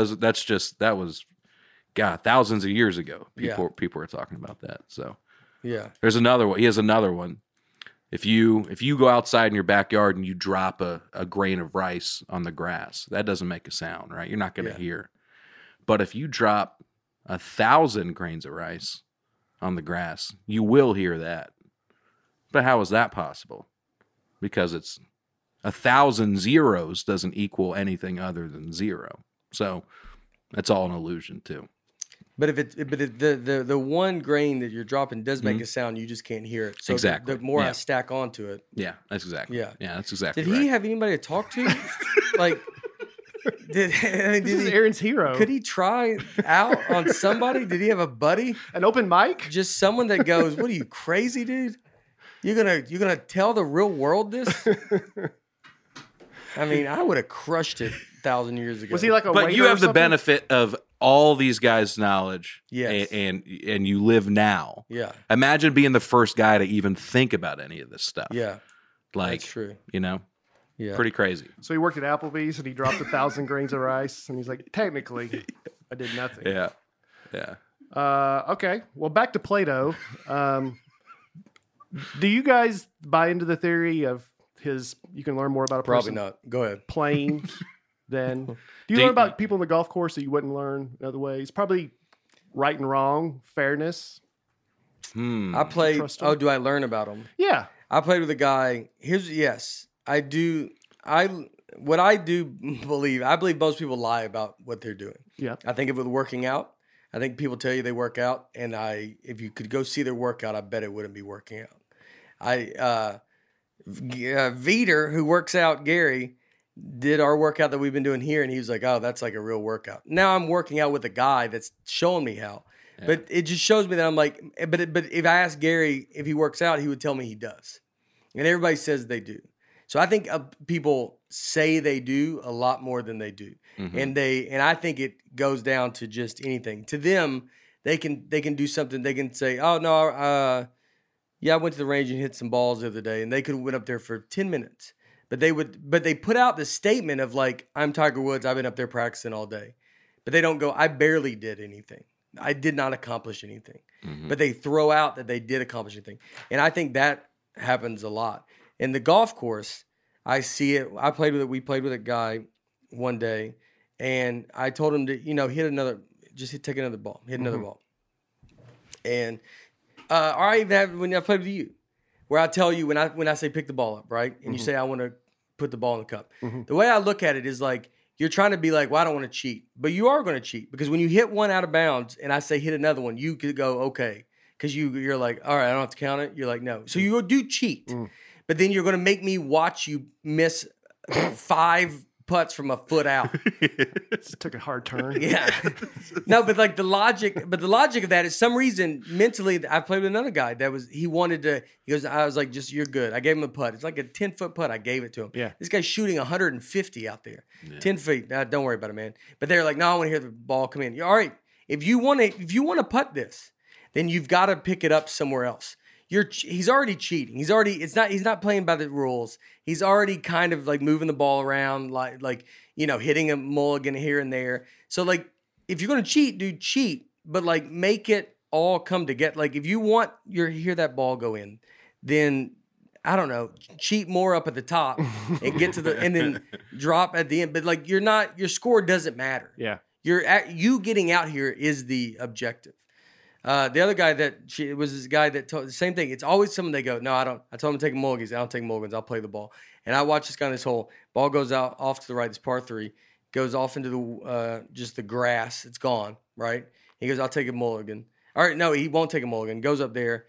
that was, God, thousands of years ago. People were talking about that. So Yeah. there's another one. He has another one. If you go outside in your backyard and you drop a grain of rice on the grass, that doesn't make a sound, right? You're not going to Yeah. hear. But if you drop 1,000 grains of rice on the grass, you will hear that. But how is that possible? Because it's 1,000 zeros doesn't equal anything other than zero. So that's all an illusion too. But if the one grain that you're dropping does make a sound, you just can't hear it. So Exactly. the more Yeah. I stack onto it. Yeah, that's exactly. Yeah. That's exactly. Did right. he have anybody to talk to? Like, did This is he, Aaron's hero. could he try out on somebody? Did he have a buddy? An open mic? Just someone that goes, "What are you crazy, dude? You're gonna tell the real world this?" I mean, I would have crushed it 1,000 years ago. Was he like a But waiter you or have the something? benefit of all these guys' knowledge, Yes. and you live now. Yeah, Imagine being the first guy to even think about any of this stuff. yeah, like that's true. you know, Yeah, pretty crazy. So he worked at Applebee's and he dropped 1,000 grains of rice, and he's like, technically, I did nothing. Yeah, yeah. Okay. Well, back to Plato. Do you guys buy into the theory of you can learn more about a probably person not. Go ahead. playing than do you Do learn you- about people in the golf course that you wouldn't learn in other ways? Probably right and wrong, fairness. I played. Trust him. Oh, do I learn about them? Yeah. I played with a guy. Yes, I do. What I do believe. I believe most people lie about what they're doing. Yeah. I think if it was working out, I think people tell you they work out, and if you could go see their workout, I bet it wouldn't be working out. Veter, who works out, Gary, did our workout that we've been doing here, and he was like, "Oh, that's like a real workout." Now I'm working out with a guy that's showing me how, But it just shows me that I'm like, but if I ask Gary if he works out, he would tell me he does. And everybody says they do. So I think people say they do a lot more than they do. And I think it goes down to just anything. To them, they can do something. They can say, oh, no, I went to the range and hit some balls the other day. And they could have went up there for 10 minutes. But they put out the statement of like, I'm Tiger Woods. I've been up there practicing all day. But they don't go, I barely did anything. I did not accomplish anything. But they throw out that they did accomplish anything. And I think that happens a lot. In the golf course, I see it. We played with a guy one day, and I told him to, take another ball, hit another ball. And I even have when I played with you, where I tell you when I say pick the ball up, right? And you say I want to put the ball in the cup. The way I look at it is like, you're trying to be like, well, I don't want to cheat. But you are going to cheat because when you hit one out of bounds and I say hit another one, you could go, okay. Because you're like, all right, I don't have to count it. You're like, no. So you do cheat. But then you're going to make me watch you miss 5 putts from a foot out. Just took a hard turn. Yeah. No, but like the logic of that is some reason mentally, I played with another guy I was like, just, you're good. I gave him a putt. It's like a 10-foot putt. I gave it to him. Yeah. This guy's shooting 150 out there. 10 feet. Don't worry about it, man. But they're like, no, I want to hear the ball come in. All right. If you want to putt this, then you've got to pick it up somewhere else. He's already cheating. He's not playing by the rules. He's already kind of like moving the ball around, like hitting a mulligan here and there. So like, if you're gonna cheat, dude, cheat, but like make it all come together. Like if you want hear that ball go in, then I don't know, cheat more up at the top and get to and then drop at the end. But like your score doesn't matter. Yeah, you getting out here is the objective. The other guy it was this guy that told the same thing. It's always someone they go, no, I don't. I told him to take mulligans. I don't take mulligans. I'll play the ball. And I watch this guy in this hole. Ball goes out off to the right. This par 3 goes off into the just the grass. It's gone. Right. He goes, I'll take a mulligan. All right. No, he won't take a mulligan. Goes up there.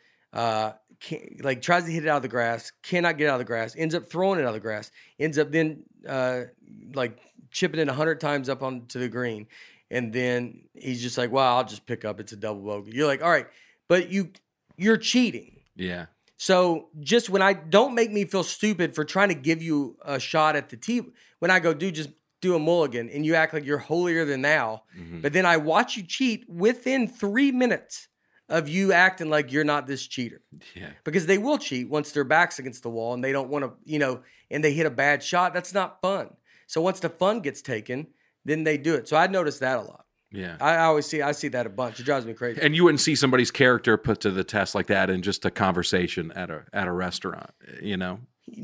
Tries to hit it out of the grass. Cannot get out of the grass. Ends up throwing it out of the grass. Ends up then chipping it 100 times up onto the green. And then he's just like, well, I'll just pick up. It's a double bogey. You're like, all right, but you're cheating. Yeah. So just don't make me feel stupid for trying to give you a shot at the tee. When I go, dude, just do a mulligan, and you act like you're holier than thou. But then I watch you cheat within 3 minutes of you acting like you're not this cheater. Yeah. Because they will cheat once their back's against the wall and they don't want to, and they hit a bad shot. That's not fun. So once the fun gets taken, then they do it. So I noticed that a lot. Yeah. I see that a bunch. It drives me crazy. And you wouldn't see somebody's character put to the test like that in just a conversation at a restaurant, No.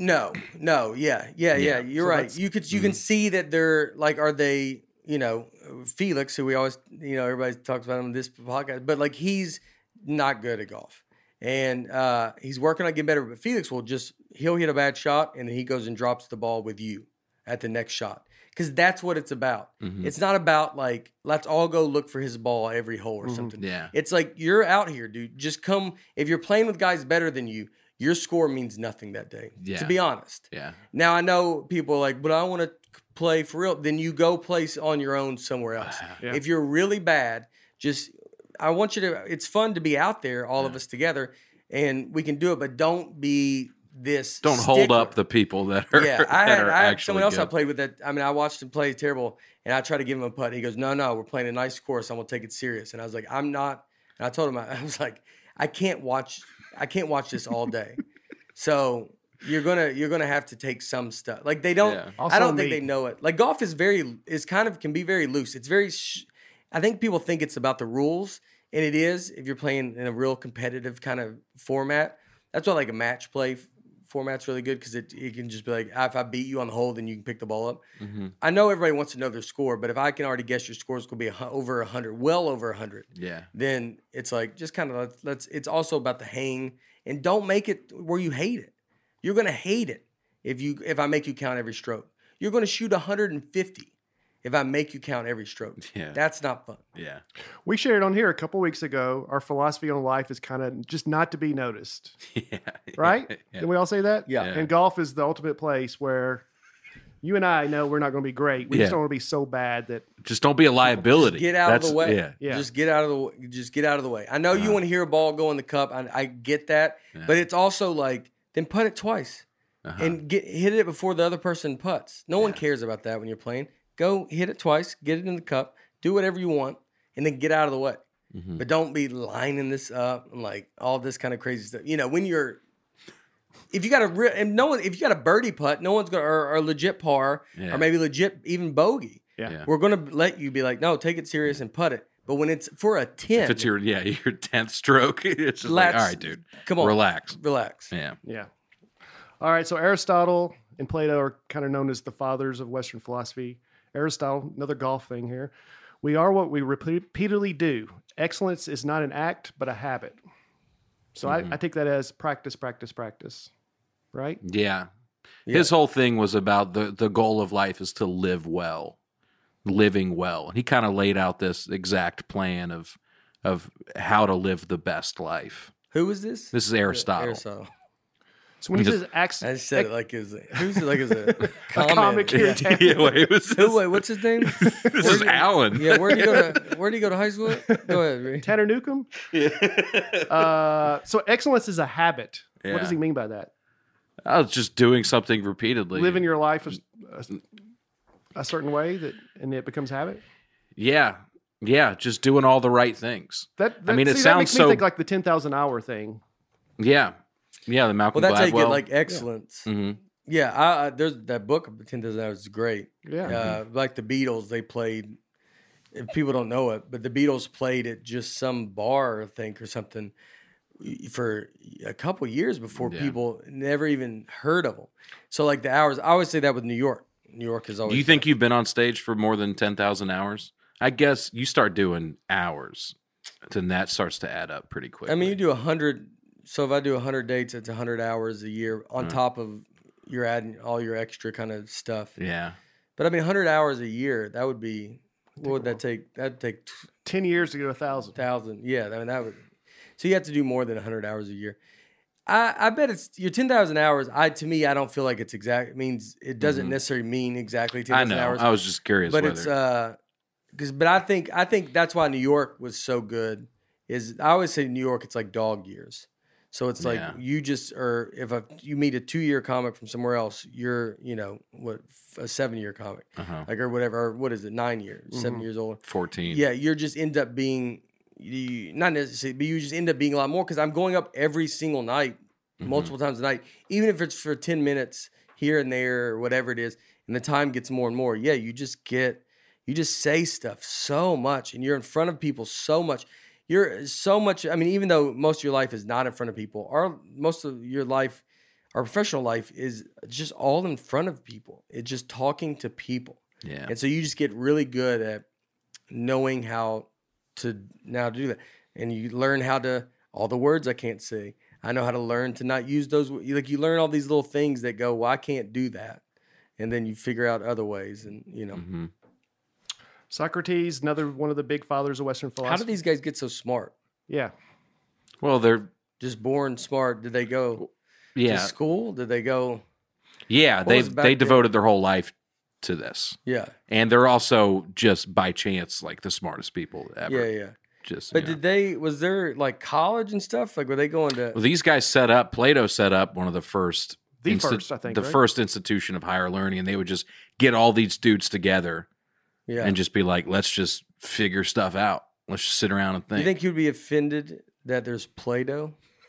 Yeah. You're right. You can see that they're like, are they, Felix, who we always, everybody talks about him in this podcast, but like he's not good at golf. And he's working on getting better, but Felix he'll hit a bad shot and then he goes and drops the ball with you at the next shot. Because that's what it's about. It's not about like, let's all go look for his ball every hole or something. Yeah. It's like, you're out here, dude. Just come. If you're playing with guys better than you, your score means nothing that day, to be honest. Yeah. Now, I know people are like, but I want to play for real. Then you go play on your own somewhere else. Yeah. If you're really bad, I want you to, it's fun to be out there, all of us together, and we can do it, but don't be this Don't stickler. hold up the people that are I had actually someone else good. I played with that. I mean, I watched him play terrible, and I tried to give him a putt. He goes, no, we're playing a nice course. I'm gonna take it serious. And I was like, I'm not. And I told him, I was like, I can't watch this all day. So you're gonna have to take some stuff. Like they don't. Yeah. I don't think they know it. Like golf can be very loose. It's very. I think people think it's about the rules, and it is if you're playing in a real competitive kind of format. That's why like a match play format's really good because it can just be like, if I beat you on the hole, then you can pick the ball up. I know everybody wants to know their score, but if I can already guess your score is going to be over 100, well over 100, then it's like just kind of it's also about the hang, and don't make it where you hate it. You're going to hate it if I make you count every stroke. You're going to shoot 150 if I make you count every stroke. Yeah. That's not fun. Yeah. We shared on here a couple weeks ago. Our philosophy on life is kind of just not to be noticed. Yeah. Right? Yeah. Can we all say that? Yeah. And golf is the ultimate place where You and I know we're not going to be great. We just don't want to be so bad that Just don't be a liability. Just get out of the way. Yeah. Just get out of the way. Just get out of the way. I know you want to hear a ball go in the cup. I get that, but it's also like then putt it twice and hit it before the other person putts. No one cares about that when you're playing. Go hit it twice, get it in the cup, do whatever you want, and then get out of the way. But don't be lining this up and like all this kind of crazy stuff. You know, when you're if you got a birdie putt, no one's gonna or legit par or maybe legit even bogey. We're gonna let you be like, no, take it serious and putt it. But when it's for a 10, if it's your 10th stroke, it's just like, all right, dude, come on, relax. Yeah. All right, so Aristotle and Plato are kind of known as the fathers of Western philosophy. Aristotle, another golf thing here. We are what we repeatedly do. Excellence is not an act, but a habit. So I take that as practice, right? Yeah. His whole thing was about the goal of life is to live well, living well. And he kind of laid out this exact plan of how to live the best life. Who is this? This is Aristotle. So when he says acts, I just said it like who's it like as a comment. comic here. Wait, what's his name? This is Alan. Yeah, where do you go to high school? Go ahead, Reed. Tanner Newcomb. So excellence is a habit. What does he mean by that? I was just doing something repeatedly. Living your life a certain way and it becomes habit. Yeah, just doing all the right things. It sounds makes me think like the 10,000 hour thing. Yeah, the Malcolm Well, that's how you Gladwell. get like excellence. Yeah, there's that book, 10,000 Hours is great. Yeah. Like the Beatles, they played. If people don't know it, but the Beatles played at just some bar, I think, or something, for a couple years before people never even heard of them. So like the hours, I always say that with New York. New York is always. Do you think you've been on stage for more than 10,000 hours? I guess you start doing hours, then that starts to add up pretty quick. I mean, you do 100. So if I do 100 dates, it's 100 hours a year on top of you're adding all your extra kind of stuff. Yeah. But I mean, 100 hours a year, that would be, what would that take? That'd take 10 years to get 1,000. 1,000. Yeah. I mean, that would, so you have to do more than 100 hours a year. I bet it's your 10,000 hours. To me, I don't feel like it's exact. It means it doesn't necessarily mean exactly 10,000 hours. I was just curious. But but I think that's why New York was so good. Is I always say New York, it's like dog years. So it's like you just if you meet a 2-year comic from somewhere else, you're a 7-year comic, like or whatever. Or what is it? 9 years, 7 years old, 14. Yeah, you're just end up being not necessarily, but you just end up being a lot more because I'm going up every single night, multiple times a night, even if it's for 10 minutes here and there or whatever it is, and the time gets more and more. Yeah, you just say stuff so much, and you're in front of people so much. You're so much. I mean, even though most of your life is not in front of people, most of your life, our professional life is just all in front of people. It's just talking to people. Yeah. And so you just get really good at knowing how to now do that, and you learn how to all the words I can't say. I know how to learn to not use those. Like you learn all these little things that go, well, I can't do that, and then you figure out other ways, and Socrates, another one of the big fathers of Western philosophy. How did these guys get so smart? Yeah. Well, they're just born smart. Did they go to school? Did they go? Yeah, they devoted their whole life to this. Yeah. And they're also just by chance like the smartest people ever. Yeah. Just was there like college and stuff? Like were they going to these guys Plato set up one of the first first institution of higher learning, and they would just get all these dudes together. Yeah. And just be like, let's just figure stuff out. Let's just sit around and think. You think you'd be offended that there's Play-Doh?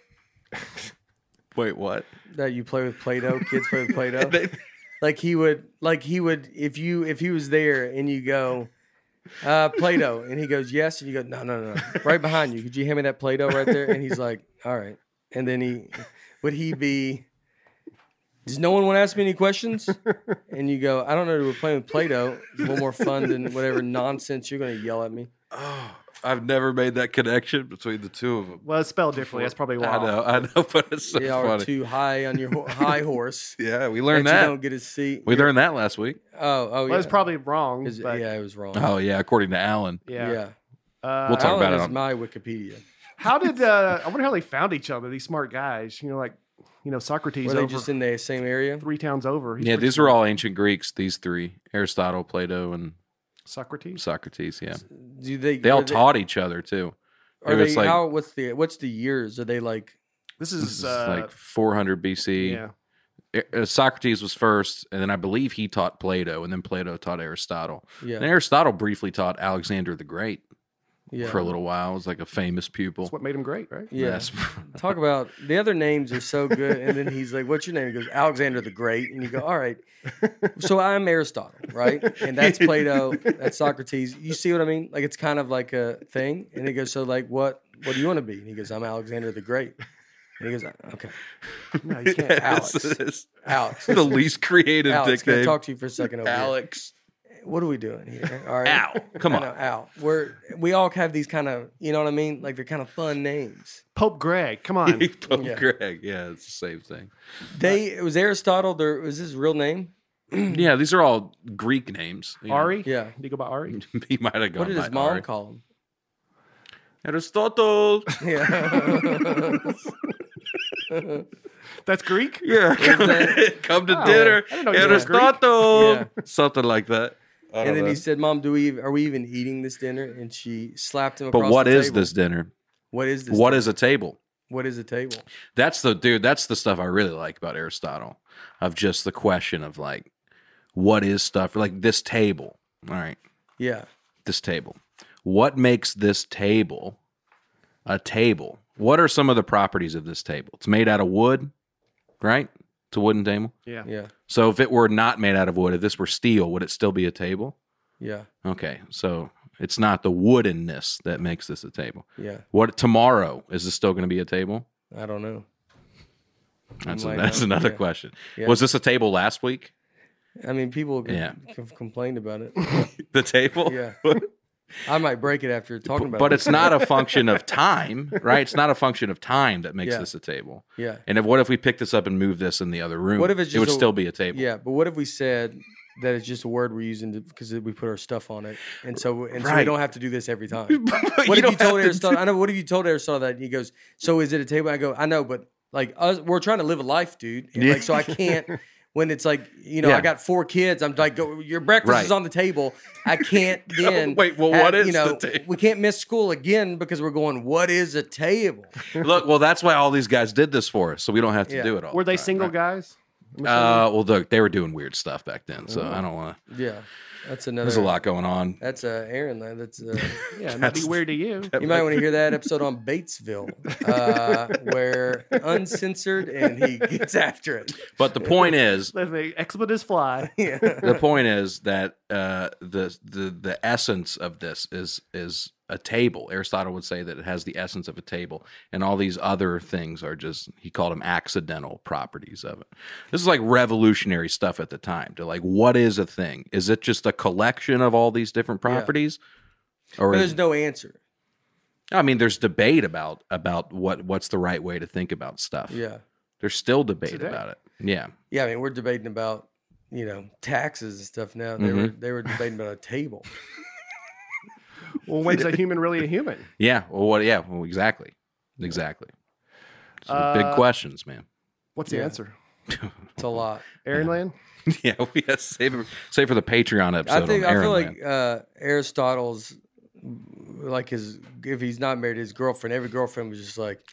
Wait, what? That you play with Play-Doh? Kids play with Play-Doh? Like he would if he was there and you go, Play-Doh, and he goes, yes, and you go, no. Right behind you. Could you hand me that Play-Doh right there? And he's like, all right. And then would he be, does no one want to ask me any questions? And you go, I don't know, we're playing with Play-Doh. It's a little more fun than whatever nonsense you're going to yell at me. Oh, I've never made that connection between the two of them. Well, it's spelled differently. That's probably why. I know, but it's so funny. Or too high on your high horse. Yeah, we learned that. You don't get a seat. We learned that last week. Oh, well, it's probably wrong. It was wrong. Oh, yeah, according to Alan. Yeah. We'll talk about it on my Wikipedia. How did I wonder how they found each other? These smart guys, Socrates Were they over just in the same area? 3 towns over. He's Yeah, pretty these were smart. all ancient Greeks. These three: Aristotle, Plato, and Socrates. Socrates. Yeah, Do they? they all are taught each other too. Are It was they? like- What's the years? Are they like? This This is is like 400 BC. yeah. Socrates was first, and then I believe he taught Plato, and then Plato taught Aristotle. Yeah. And Aristotle briefly taught Alexander the Great Yeah. for a little while. It was like a famous pupil. That's what made him great, right? Yeah. Yes. Talk about the other names are so good, and then he's like, "What's your name?" He goes, "Alexander the Great," and you go, "All right." So I'm Aristotle, right? And that's Plato, that's Socrates. You see what I mean? Like it's kind of like a thing. And he goes, "So like, what do you want to be?" And he goes, "I'm Alexander the Great." And he goes, "Okay, No, you can't. Alex. It's Alex, the least creative Alex, can I nickname. talk to you for a second over here? Alex. What are we doing here? All right, Al. Come I on. know, Al. We all have these kind of, you know what I mean? Like they're kind of fun names. Pope Greg, come on. Pope Yeah. Greg. Yeah, it's the same thing. It was Aristotle. Was his real name? Yeah, these are all Greek names. you know. Ari? Yeah. Did he go by Ari? He might have gone What did his by mom Ari. call him? Aristotle. Yeah. That's Greek? Yeah, come to Oh, dinner. I didn't know he was Aristotle. Yeah. Something like that. I don't And then know. he said, "Mom, are we even eating this dinner?" And she slapped him. But across what the is table. this dinner? What is this? What dinner? is a table? What is a table? That's the stuff I really like about Aristotle. Of just the question of like, what is stuff like this table? All right, Yeah. this table. What makes this table a table? What are some of the properties of this table? It's made out of wood, right? It's a wooden table. Yeah. Yeah. So if it were not made out of wood, if this were steel, would it still be a table? Yeah. Okay, so it's not the woodenness that makes this a table. Yeah. What tomorrow is this still going to be a table? I don't know. That's might that's know. another Yeah. question. Yeah. Was this a table last week? I mean, people Yeah. have complained about it. The table, Yeah. I might break it after talking about but it. it's not a function of time, right? It's not a function of time that makes Yeah. this a table. Yeah. And what if we pick this up and move this in the other room? What if it's it would just a- still be a table? Yeah. But what if we said that it's just a word we're using because we put our stuff on it, so we Right. don't have to do this every time. But What if don't you told have to Aristotle? I know. What if you told Aristotle that? And he goes, "So is it a table?" I go, "I know, but like us, we're trying to live a life, dude. And, like, so I can't." When it's like, Yeah. I got 4 kids. I'm like, your breakfast Right. is on the table. I can't then. Wait, well, what is the table? We can't miss school again because we're going, what is a table? Look, well, that's why all these guys did this for us, so we don't have to Yeah. do it all. Were the they time, single right? guys? Well, look, they were doing weird stuff back then, so I don't want to. Yeah. That's another. There's a lot going on. That's Aaron. That's Yeah, it might be weird to you. you might want to hear that episode on Batesville, where uncensored and he gets after it. But the point is, Let the expletives fly. Yeah. the point is that the essence of this is a table. Aristotle would say that it has the essence of a table, and all these other things are just, he called them accidental properties of it. This is like revolutionary stuff at the time. To like, what is a thing? Is it just a collection of all these different properties, or But is, there's no answer. I mean, there's debate about what's the right way to think about stuff. Yeah. There's still debate Today. about it. Yeah. Yeah. I mean, we're debating about, taxes and stuff now. They were debating about a table. Well, when's a human really a human? Yeah. Well, what? Yeah. Well, exactly. Exactly. So big questions, man. What's the Yeah. answer? It's a lot. Aaron Land? Yeah, we have save for the Patreon episode. I feel on like Aaron Aristotle's like if he's not married, his girlfriend, every girlfriend was just like,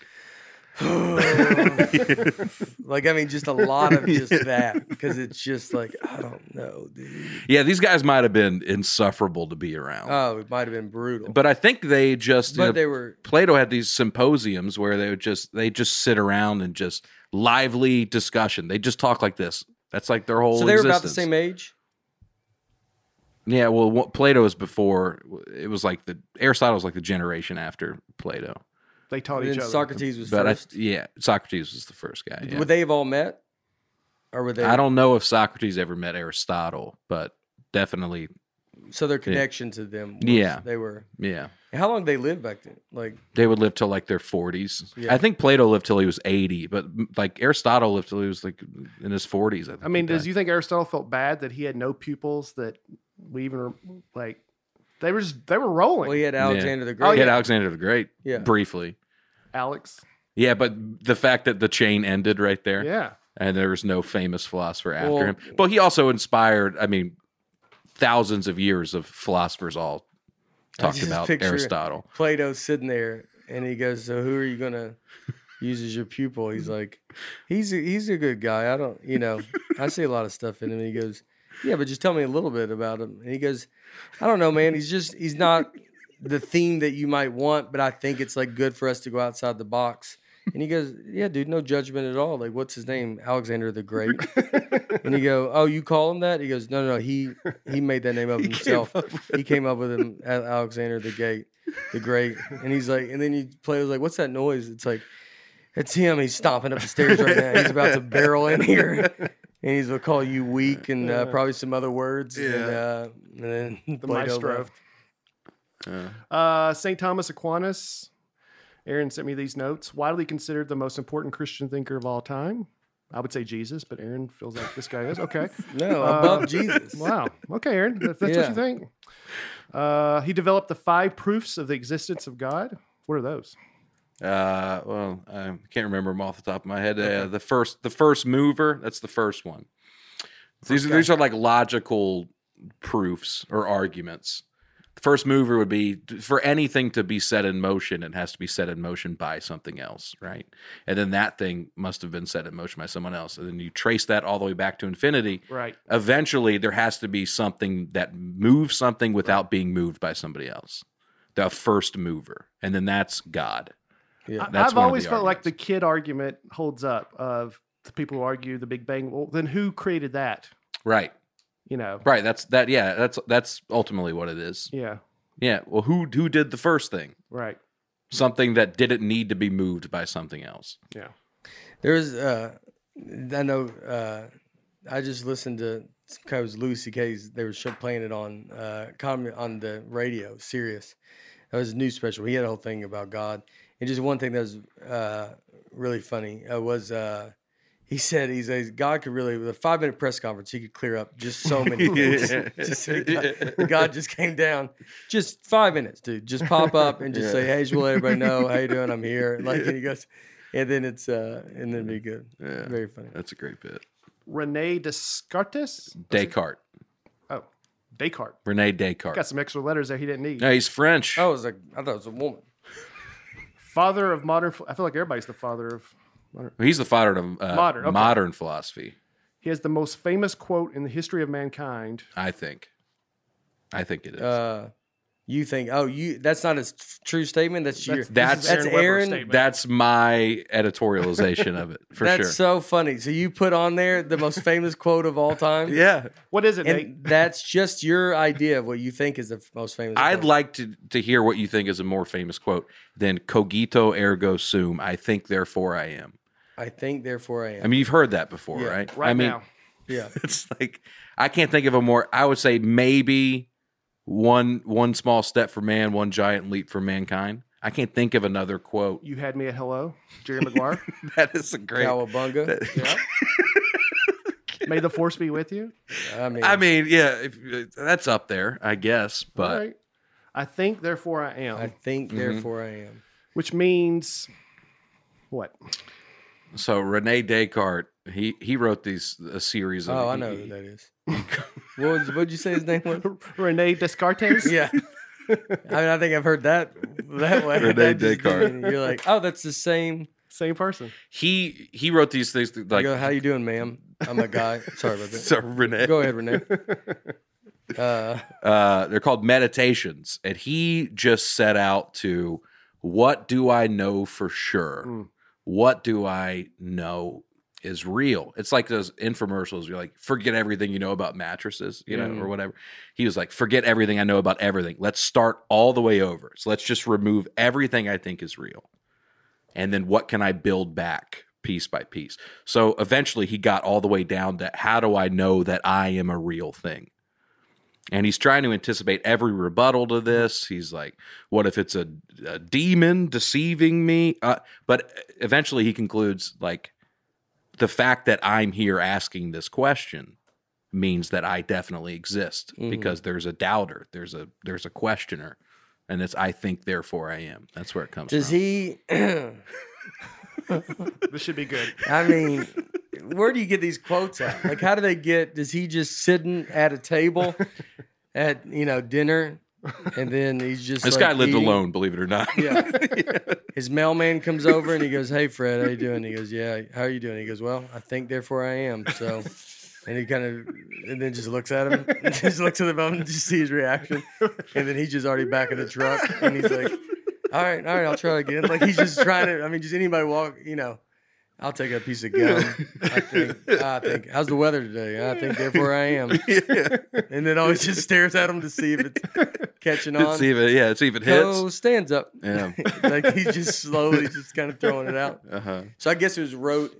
like I mean, just a lot of just that because it's just like I don't know, dude. Yeah, these guys might have been insufferable to be around, Oh, it might have been brutal, but I think they just. but they were Plato had these symposiums where they just sit around and just lively discussion. They just talk like this. That's like their whole. so they were about the existence. same age. Yeah, well, Plato is before. It was like Aristotle was like the generation after Plato. They taught And each then other. Socrates was But first. Socrates was the first guy. Yeah. Would they have all met, or were they? I don't know if Socrates ever met Aristotle, but definitely, So their connection to them. Was, Yeah. they were. yeah. How long did they live back then? Like, They would live till like their 40s. Yeah. I think Plato lived till he was 80, but like Aristotle lived till he was like in his 40s. I mean, does does you think Aristotle felt bad that he had no pupils that we even like? They were rolling. well, he had Alexander the Great. Oh, He had yeah. Alexander the Great Yeah. briefly. Alex. Yeah, but the fact that the chain ended right there, Yeah. and there was no famous philosopher after Well- him. But he also inspired, I mean, thousands of years of philosophers all talked just about picture Aristotle. Plato's sitting there, and he goes, "So who are you gonna use as your pupil?" He's like, "He's a good guy. I don't, I see a lot of stuff in him." And he goes, "Yeah, but just tell me a little bit about him." And he goes, "I don't know, man. He's not the theme that you might want, but I think it's like good for us to go outside the box." And he goes, "Yeah, dude, no judgment at all. Like, what's his name? Alexander the Great." And he go, "Oh, you call him that?" He goes, "No. He made that name up himself. He came up with him, Alexander the Great." And he's like, and then Plato's like, "What's that noise?" It's like, it's him. He's stomping up the stairs right now. He's about to barrel in here, and he's gonna call you weak and probably some other words. Yeah. And then The Plato maestro. left. St. Thomas Aquinas. Aaron sent me these notes. Widely considered the most important Christian thinker of all time. I would say Jesus, but Aaron feels like this guy is. Okay. No, above Jesus. Wow. Okay, Aaron, if that's what you think. He developed the 5 proofs of the existence of God. What are those? Well, I can't remember them off the top of my head. The first mover, that's the first one. These are like logical proofs or arguments. The first mover would be, for anything to be set in motion, it has to be set in motion by something else, right? And then that thing must have been set in motion by someone else. And then you trace that all the way back to infinity. Right. Eventually, there has to be something that moves something without being moved by somebody else. The first mover. And then that's God. Yeah. That's I've one of always the felt like the arguments. kid argument holds up of the people who argue the Big Bang. Well, then who created that? Right. Right. That's ultimately what it is. Yeah. Yeah. Well, who did the first thing? Right. Something that didn't need to be moved by something else. Yeah. There's, I know, I just listened to, it was Louis C.K.'s, they were playing it on the radio, Sirius. That was a news special. He had a whole thing about God. And just one thing that was really funny was he said, God could really, with a 5-minute press conference, he could clear up just so many things. God just came down, just 5 minutes, dude. Just pop up and just say, "Hey, just want to let everybody know how you doing. I'm here." Like, and he goes, and then it's and then be good. Yeah. Very funny. That's a great bit. Rene Descartes. Descartes. Oh, Descartes. Rene Descartes. Got some extra letters there he didn't need. No, he's French. I thought it was a woman. Father of modern. I feel like everybody's the father of. He's the father of Modern, okay. modern philosophy, He has the most famous quote in the history of mankind. I think. I think it is. You think? Oh, that's not a true statement. That's your. That's Aaron Weber's Aaron. statement. That's my editorialization of it, for That's sure. so funny. So you put on there the most famous quote of all time. Yeah. What is it, Nate? And that's just your idea of what you think is the most famous. I'd quote. like to hear what you think is a more famous quote than "Cogito ergo sum." I think, therefore, I am. I think, therefore, I am. I mean, you've heard that before, Yeah. right? Right I mean, now. Yeah. it's like I can't think of a more. I would say maybe one small step for man, one giant leap for mankind. I can't think of another quote. You had me at hello, Jerry Maguire. That is a great. Cowabunga. May the force be with you. I mean, yeah, that's up there, I guess. But All right. I think, therefore, I am. I think, therefore, I am. Which means what? so Rene Descartes, he wrote a series of. Oh, I know who that is. What'd you say his name was? Rene Descartes? Yeah. I mean, I think I've heard that way. Rene That just Descartes. didn't- You're like, oh, that's the same. Same person. He wrote these things I like go, how you doing, ma'am? I'm a guy. Sorry about that. so Rene. Go ahead, Renee. They're called meditations, and he just set out to, what do I know for sure? What do I know is real? It's like those infomercials. You're like, forget everything you know about mattresses, or whatever. He was like, forget everything I know about everything. Let's start all the way over. So let's just remove everything I think is real. And then what can I build back piece by piece? So eventually he got all the way down to, how do I know that I am a real thing? And he's trying to anticipate every rebuttal to this. He's like, what if it's a demon deceiving me? But eventually he concludes, like, the fact that I'm here asking this question means that I definitely exist, because there's a doubter, there's a questioner, and it's I think, therefore I am. That's where it comes Does from. he? This should be good. I mean, where do you get these quotes at? Like, how do they get? Does he just sitting at a table at dinner, and then he's just This like, guy lived eating? alone, believe it or not. Yeah. His mailman comes over and he goes, "Hey, Fred, how you doing?" He goes, "Yeah, how are you doing?" He goes, "Well, I think therefore I am." So, and he and then just looks at him, and just looks at the phone and just see his reaction, and then he's just already back in the truck, and he's like, all right, I'll try again. Like he's just trying to. I mean, just anybody walk, I'll take a piece of gum. I think. How's the weather today? I think therefore I am. And then always just stares at him to see if it's catching on. See if it hits. So stands up. Yeah. Like he's just slowly just kind of throwing it out. Uh-huh. So I guess it was He wrote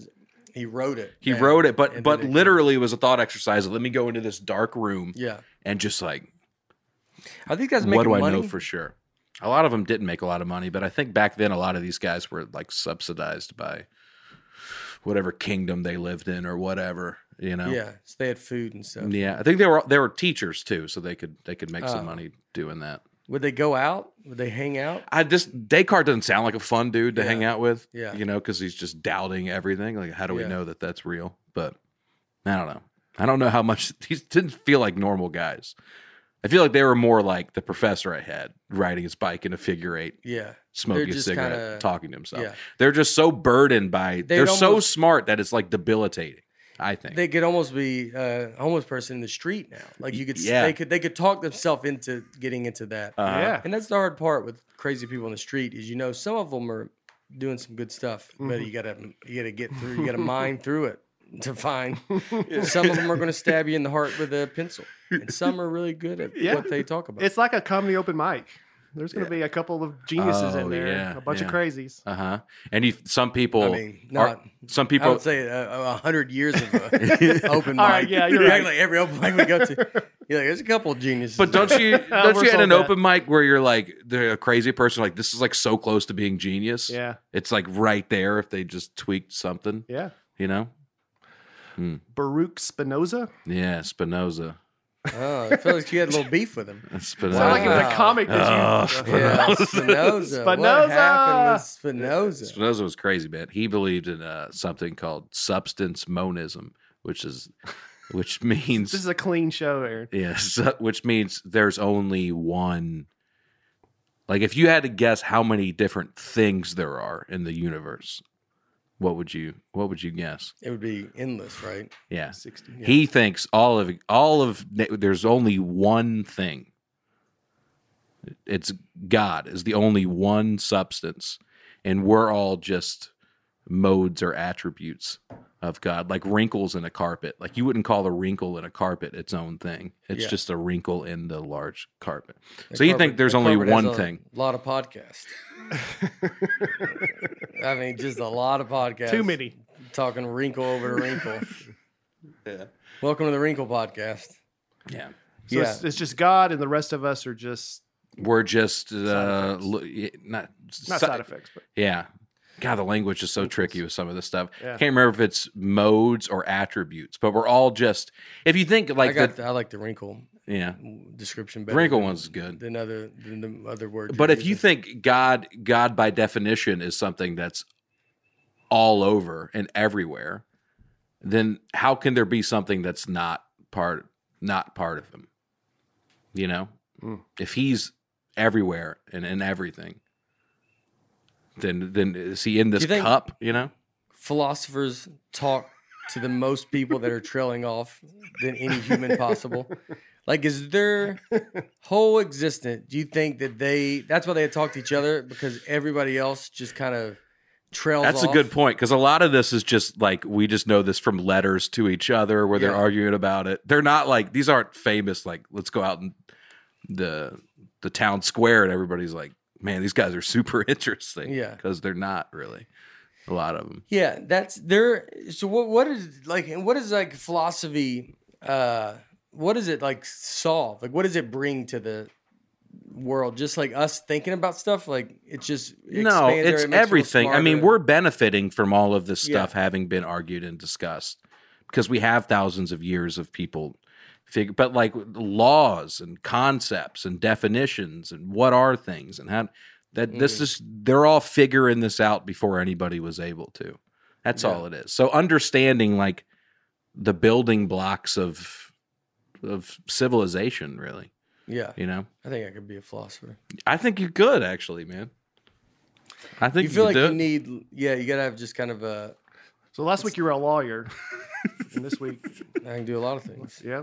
it. He down, wrote it, but and then literally it was a thought exercise. Let me go into this dark room Yeah. and just like, Are these guys what making do I money? know for sure? A lot of them didn't make a lot of money, but I think back then a lot of these guys were like subsidized by whatever kingdom they lived in or whatever, Yeah. So they had food and stuff. Yeah, I think they were teachers too, so they could make some money doing that. Would they go out? Would they hang out? Descartes doesn't sound like a fun dude to hang out with. Yeah. Because he's just doubting everything. Like, how do we Yeah. know that that's real? But I don't know. I don't know how much he didn't feel like normal guys. I feel like they were more like the professor I had riding his bike in a figure eight, Yeah. smoking a just cigarette, kinda- talking to himself. yeah. They're just so burdened by. They're so almost- smart that it's like debilitating. I think. They could almost be a homeless person in the street now. Like you could, Yeah. they could talk themselves into getting into that. Yeah. And that's the hard part with crazy people in the street is some of them are doing some good stuff, but you gotta get through. You gotta mine through it to find. Some of them are going to stab you in the heart with a pencil, and some are really good at what they talk about. It's like a comedy open mic. There's going to be a couple of geniuses in there, yeah, a bunch of crazies. And some people. I mean, not. Some I people. would say 100 years of open mic. All right, yeah, you're right. Like every open mic we go to, you're like, there's a couple of geniuses. But don't you We're at sold an that. open mic where you're like they're a crazy person like this is like so close to being genius? Yeah. It's like right there if they just tweaked something. Yeah. You know? Baruch Spinoza. Yeah, Spinoza. Oh, I feel like you had a little beef with him. Spinoza. Sound like it was a Wow. comic that you. Yeah, Spinoza. What Spinoza! happened with Spinoza? Spinoza was crazy, man. He believed in something called substance monism, which means This is a clean show, Aaron. yes, which means there's only one. Like if you had to guess how many different things there are in the universe, what would you guess? It would be endless, right? Yeah. 60. He thinks all of there's only one thing. It's God is the only one substance, and we're all just modes or attributes of God, like wrinkles in a carpet. Like you wouldn't call a wrinkle in a carpet its own thing. It's Yeah. just a wrinkle in the large carpet. That So you carpet- think there's that only carpet has one a thing? lot of podcasts. I mean, just a lot of podcasts. Too many. Talking wrinkle over to wrinkle. Yeah. Welcome to the Wrinkle Podcast. Yeah. So it's just God, and the rest of us are just We're just effects. not side effects, but Yeah. God, the language is so tricky with some of this stuff. Yeah. Can't remember if it's modes or attributes, but we're all just. If you think like I like the wrinkle yeah, description the better. wrinkle than- one's good. than the other words. But you're if you using. think God by definition is something that's all over and everywhere, then how can there be something that's not part of him? You know, if he's everywhere and in everything, then is he in this You think- cup? You know. philosophers talk to the most people that are trailing off than any human possible? Like, is their whole existence, do you think that that's why they talk to each other? Because everybody else just kind of trails That's off? a good point because a lot of this is just like we just know this from letters to each other where they're Yeah. arguing about it. They're not like these aren't famous. Like let's go out in the town square and everybody's like, man, these guys are super interesting. Yeah. because they're not really a lot of them. Yeah, that's their. So what is like? And what is like philosophy? What does it like solve? Like, what does it bring to the world? Just like us thinking about stuff. Like it's just No, expands it's or it makes us everything. I mean, smarter. we're benefiting from all of this Yeah. stuff having been argued and discussed because we have thousands of years of people but like laws and concepts and definitions and what are things and how That this is they're all figuring this out before anybody was able to. That's all it is. So understanding like the building blocks of civilization, really. Yeah. You know? I think I could be a philosopher. I think you could actually, man. I think You feel like do you it. need, you got to have just kind of So last week you were a lawyer, and this week, I can do a lot of things. yeah.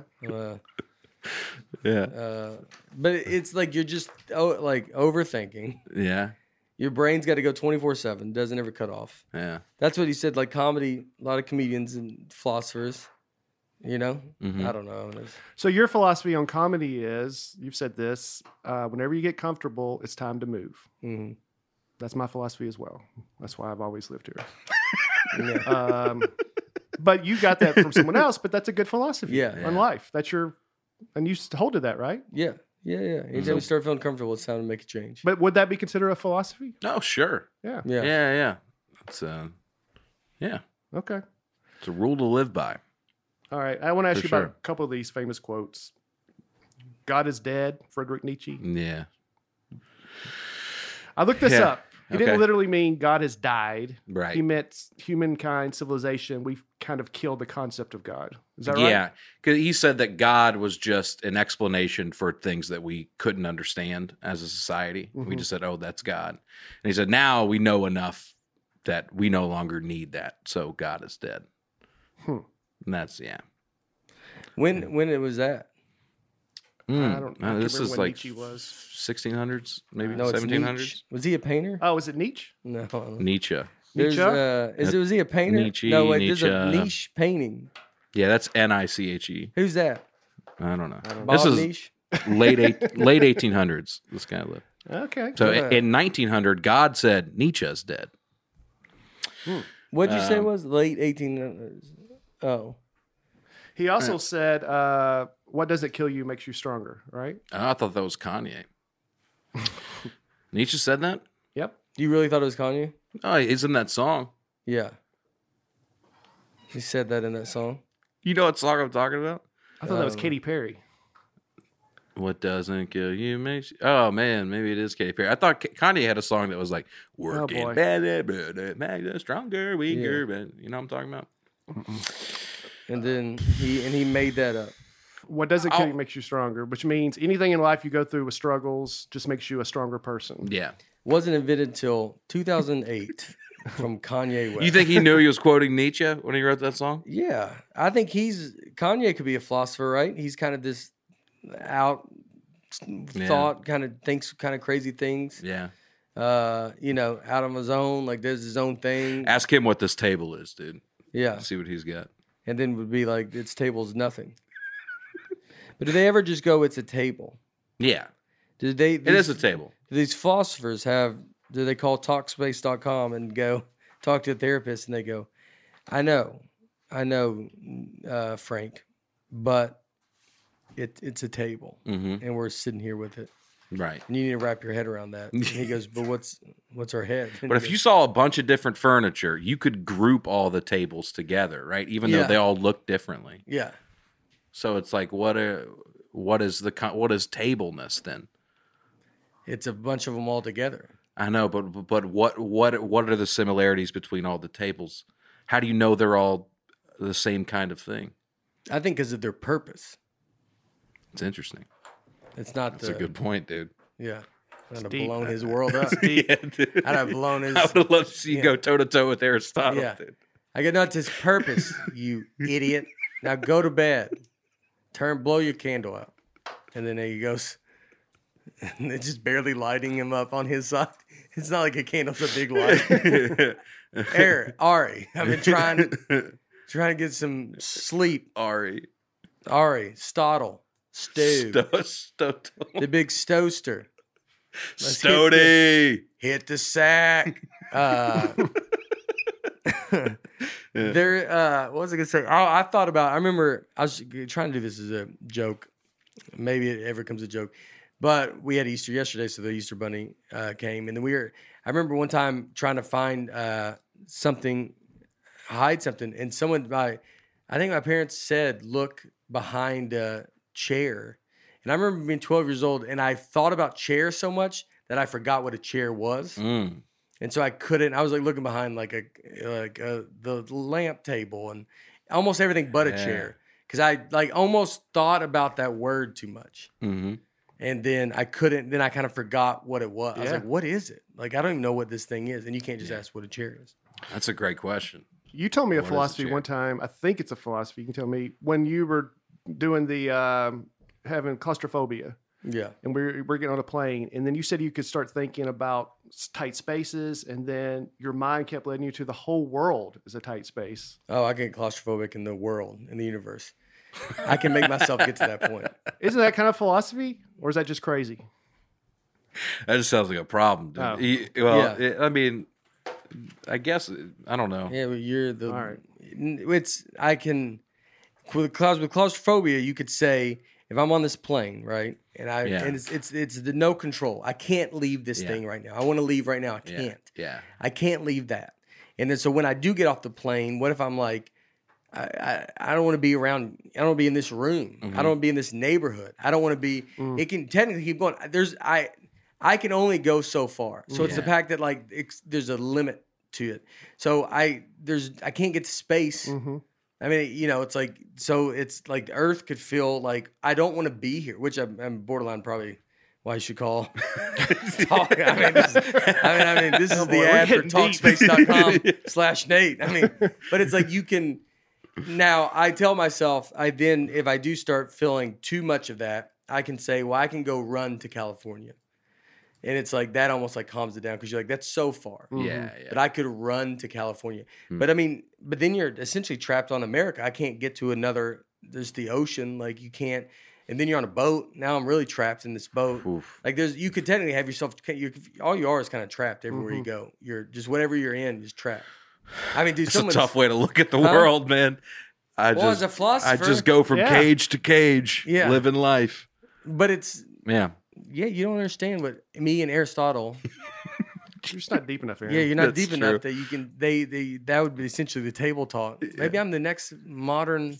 But it's like you're just overthinking. Yeah. Your brain's got to go 24/7. Doesn't ever cut off. Yeah. That's what he said. Like comedy, a lot of comedians and philosophers. You know, Mhm. I don't know. So your philosophy on comedy is, you've said this, whenever you get comfortable, it's time to move. Mhm. That's my philosophy as well. That's why I've always lived here. Yeah. But you got that from someone else, but that's a good philosophy Yeah. on life. That's your, and you hold to that, right? Yeah. Anytime you start feeling comfortable, it's time to make a change. But would that be considered a philosophy? Oh, sure. Yeah. Yeah. It's yeah. Okay. It's a rule to live by. All right. I want to ask For you about sure. a couple of these famous quotes. God is dead, Friedrich Nietzsche. Yeah. I looked this Yeah. up. He Okay. didn't literally mean God has died. Right. He meant humankind, civilization. We've kind of killed the concept of God. Is that right? Yeah, because he said that God was just an explanation for things that we couldn't understand as a society. We just said, "Oh, that's God," and he said, "Now we know enough that we no longer need that, so God is dead." And that's When it was that? I don't No, this remember is when like Nietzsche was. 1600s, maybe No, it's 1700s. Nietzsche. Was he a painter? Oh, is it Nietzsche? No. Nietzsche. There's, Nietzsche? was he a painter? Nietzsche, No, wait. There's a Nietzsche. niche painting. Yeah, that's Niche. Who's that? I don't know. Bob This is Niche? late 1800s. This guy lived. Okay. So Yeah. in 1900, God said Nietzsche's dead. What did you say it was? Late 1800s. Oh. He also said, what doesn't kill you makes you stronger, right? Oh, I thought that was Kanye. Nietzsche said that? Yep. You really thought it was Kanye? Oh, he's in that song. Yeah. He said that in that song. You know what song I'm talking about? I thought that was Katy Perry. What doesn't kill you makes you... Oh, man, maybe it is Katy Perry. I thought Kanye had a song that was like, working boy. better, better, make us stronger, weaker. But you know what I'm talking about? And then he made that up. What doesn't kill you makes you stronger, which means anything in life you go through with struggles just makes you a stronger person. Yeah. Wasn't invented until 2008 from Kanye West. You think he knew he was quoting Nietzsche when he wrote that song? Yeah. I think Kanye could be a philosopher, right? He's kind of this out thought, kind of thinks kind of crazy things. Yeah. Out on his own, like does his own thing. Ask him what this table is, dude. Yeah. See what he's got. And then would be like, its table's nothing. But do they ever just go, it's a table? Yeah. Did they? It is a table. Do these philosophers do they call Talkspace.com and go talk to a therapist and they go, I know, Frank, but it's a table and we're sitting here with it. Right. And you need to wrap your head around that. And he goes, but what's our head? And But he if you goes, saw a bunch of different furniture, you could group all the tables together, right? Even though Yeah. they all look differently. yeah. So it's like, what is tableness then? It's a bunch of them all together. I know, but what are the similarities between all the tables? How do you know they're all the same kind of thing? I think because of their purpose. It's interesting. It's not That's a good point, dude. Yeah. I'd have deep. blown his world up. Yeah, dude. I'd have blown his. I would have loved to see you go toe to toe with Aristotle. Yeah. Dude. I go, no, it's his purpose, you idiot. Now go to bed. Blow your candle out. And then he goes, and they're just barely lighting him up on his side. It's not like a candle's a big light. Ari, I've been trying to get some sleep. Ari. Stottle, Stu, the big stoaster. Stody. Hit the sack. What was I gonna say? Oh, I remember I was trying to do this as a joke. Maybe it ever comes a joke. But we had Easter yesterday, so the Easter bunny came. And then I remember one time trying to find hide something. And I think my parents said, look behind a chair. And I remember being 12 years old, and I thought about chairs so much that I forgot what a chair was. Mm. And so I couldn't. I was like looking behind the lamp table and almost everything but a chair because I like almost thought about that word too much. Mm-hmm. And then I couldn't. Then I kind of forgot what it was. I was like, "What is it? Like I don't even know what this thing is." And you can't just ask what a chair is. That's a great question. You told me a What is a philosophy chair? one time. I think it's a philosophy. You can tell me when you were doing the having claustrophobia. Yeah. And we're getting on a plane, and then you said you could start thinking about tight spaces, and then your mind kept leading you to the whole world is a tight space. Oh, I get claustrophobic in the world, in the universe. I can make myself get to that point. Isn't that kind of philosophy, or is that just crazy? That just sounds like a problem, dude. Oh. I mean, I guess I don't know. Yeah, but you're the. All right. It's I can with claustrophobia. You could say if I'm on this plane, right, and it's the no control. I can't leave this thing right now. I want to leave right now. I can't. Yeah. I can't leave that. And then so when I do get off the plane, what if I'm like, I don't want to be around. I don't want to be in this room. I don't want to be in this neighborhood. I don't want to be. It can technically keep going. I can only go so far. So it's the fact that like there's a limit to it. So I can't get to space. I mean, it's like so it's like the Earth could feel like I don't want to be here, which I'm borderline probably. Why you should call talk. I mean, this is the ad for Talkspace.com/Nate. I mean, but it's like you can. Now, I tell myself, if I do start feeling too much of that, I can say, well, I can go run to California. And it's like, that almost like calms it down because you're like, that's so far. Yeah. But I could run to California. But I mean, but then you're essentially trapped on America. I can't get to there's the ocean. Like you can't, and then you're on a boat. Now I'm really trapped in this boat. Oof. Like you could technically have yourself, all you are is kind of trapped everywhere you go. You're just, whatever you're in, is trapped. I mean, dude, It's a tough way to look at the world, man. As a philosopher, I just go from cage to cage, living life. But it's you don't understand what me and Aristotle. You're just not deep enough, Aaron. Yeah, you're not That's deep true. enough that you can. That would be essentially the table talk. Maybe I'm the next modern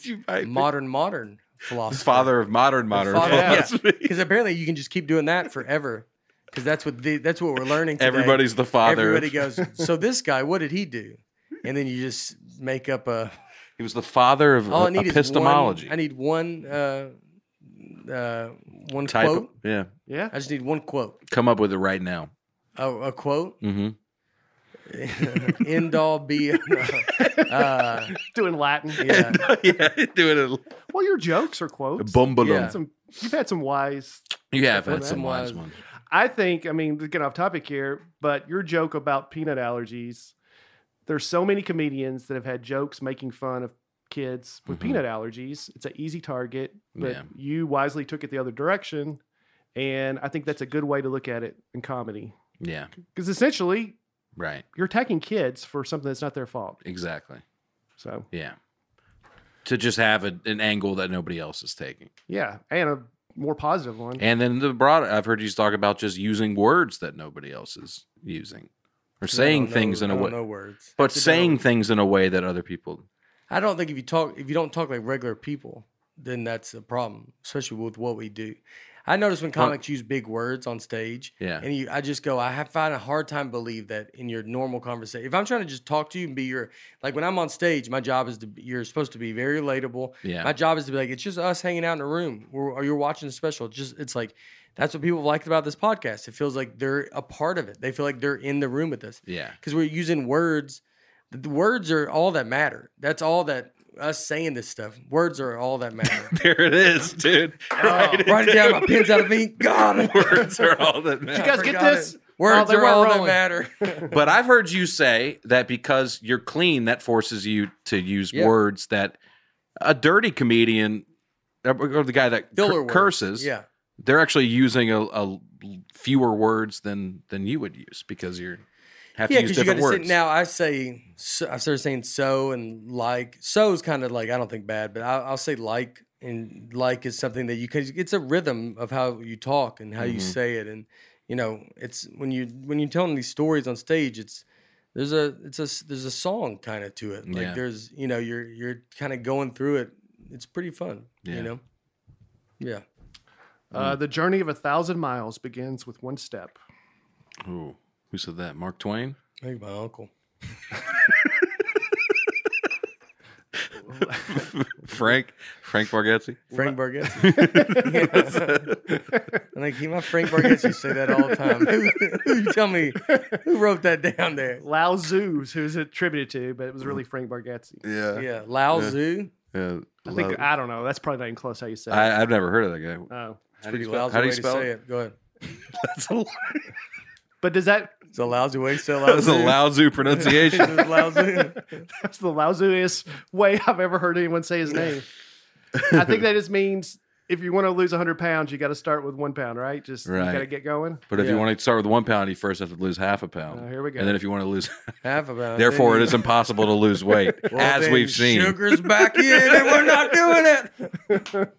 philosopher. Father of modern philosophy. Because apparently you can just keep doing that forever. Because that's what we're learning today. Everybody's the father. Everybody goes. So this guy, what did he do? And then you just make up a. He was the father of All I need epistemology. I need one Type quote. Yeah. I just need one quote. Come up with it right now. Oh, a quote. Mm-hmm. End all be. Doing Latin. Yeah. Doing it. Well, your jokes are quotes. Bumbalum. Yeah. You've had some wise. You have had What's some that? wise ones. I think, to get off topic here, but your joke about peanut allergies, there's so many comedians that have had jokes making fun of kids with peanut allergies. It's an easy target, but you wisely took it the other direction. And I think that's a good way to look at it in comedy. Yeah. Because essentially, Right. you're attacking kids for something that's not their fault. Exactly. So, Yeah. To just have an angle that nobody else is taking. yeah. And a more positive one. And then I've heard you talk about just using words that nobody else is using. Or saying things in a way. No words. But saying things in a way that other people. I don't think if you don't talk like regular people, then that's a problem, especially with what we do. I notice when comics use big words on stage, and I just go, I find a hard time believe that in your normal conversation. If I'm trying to just talk to you and be like when I'm on stage, my job is you're supposed to be very relatable. Yeah. My job is to be like, it's just us hanging out in a room or you're watching a special. It's like, that's what people liked about this podcast. It feels like they're a part of it. They feel like they're in the room with us. Yeah. Because we're using words. The words are all that matter. That's all that us saying this stuff. Words are all that matter. There it is, dude. Write it down. My pen's out of ink. God, Words are all that Did you matter. guys get this? Words they are weren't all rolling. that matter. But I've heard you say that because you're clean, that forces you to use words that a dirty comedian or the guy that Filler words. curses, Yeah. they're actually using a fewer words than you would use because you're have to use because you got different to words. say. Now I started saying so and like. So is kind of like I don't think bad, but I'll say like, and like is something that it's a rhythm of how you talk and how you say it, and it's when you're telling these stories on stage, there's a song kind of to it. Like there's you're kind of going through it. It's pretty fun. Yeah. Yeah. The journey of 1,000 miles begins with one step. Ooh, who said that? Mark Twain? I think my uncle. Frank Bargatze? Frank Bargatze. I think my Frank Bargatze say that all the time. You tell me who wrote that down there? Lao Tzu, who's attributed to, but it was really Frank Bargatze. Yeah. Yeah, Lao Tzu. Yeah. I don't know. That's probably not even close how you say it. I've never heard of that guy. Oh. Pretty spell- lousy how do way you to spell say it? it. Go ahead. That's a, But does that It's a lousy way to say Lao that's a Tzu. Lao Tzu pronunciation. It's Lao Tzu. that's the Lao Tzu-iest way I've ever heard anyone say his name. I think that just means if you want to lose 100 pounds, you got to start with 1 pound, right? Just you Right. got to get going. But if Yeah. you want to start with 1 pound, you first have to lose half a pound. Here we go. And then if you want to lose, Half a pound. therefore, Then it is impossible to lose weight, well, as then we've seen. Sugar's back in, and we're not doing it.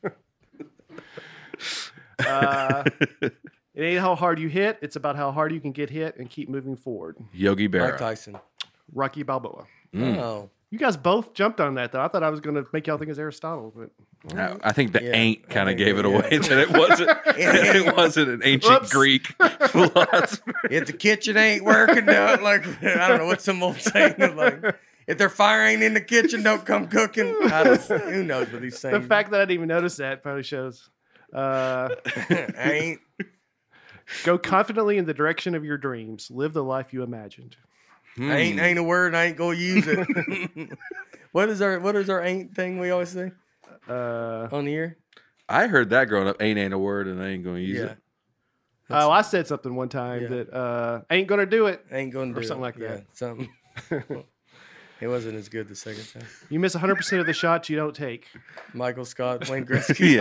It ain't how hard you hit. It's about how hard you can get hit and keep moving forward. Yogi Mike Berra. Tyson. Rocky Balboa. Oh, You guys both jumped on that, though. I thought I was going to make y'all think it's Aristotle. But I think the Yeah, ain't kind I of think gave it so, yeah. away that it wasn't. It wasn't an ancient Whoops. Greek philosopher. if the kitchen ain't working, don't like. I don't know what's some old saying like. If their fire ain't in the kitchen, don't come cooking. Who knows what he's saying? the fact that I didn't even notice that probably shows. ain't. Go confidently in the direction of your dreams. Live the life you imagined. Ain't a word. I ain't gonna use it. What is our ain't thing we always say on the air? I heard that growing up. Ain't a word, and I ain't going to use it. Oh, I said something one time Yeah. that ain't going to do it. Ain't gonna do Or something it. like that. Yeah, something. It wasn't as good the second time. You miss 100% of the shots you don't take. Michael Scott, Wayne Gretzky.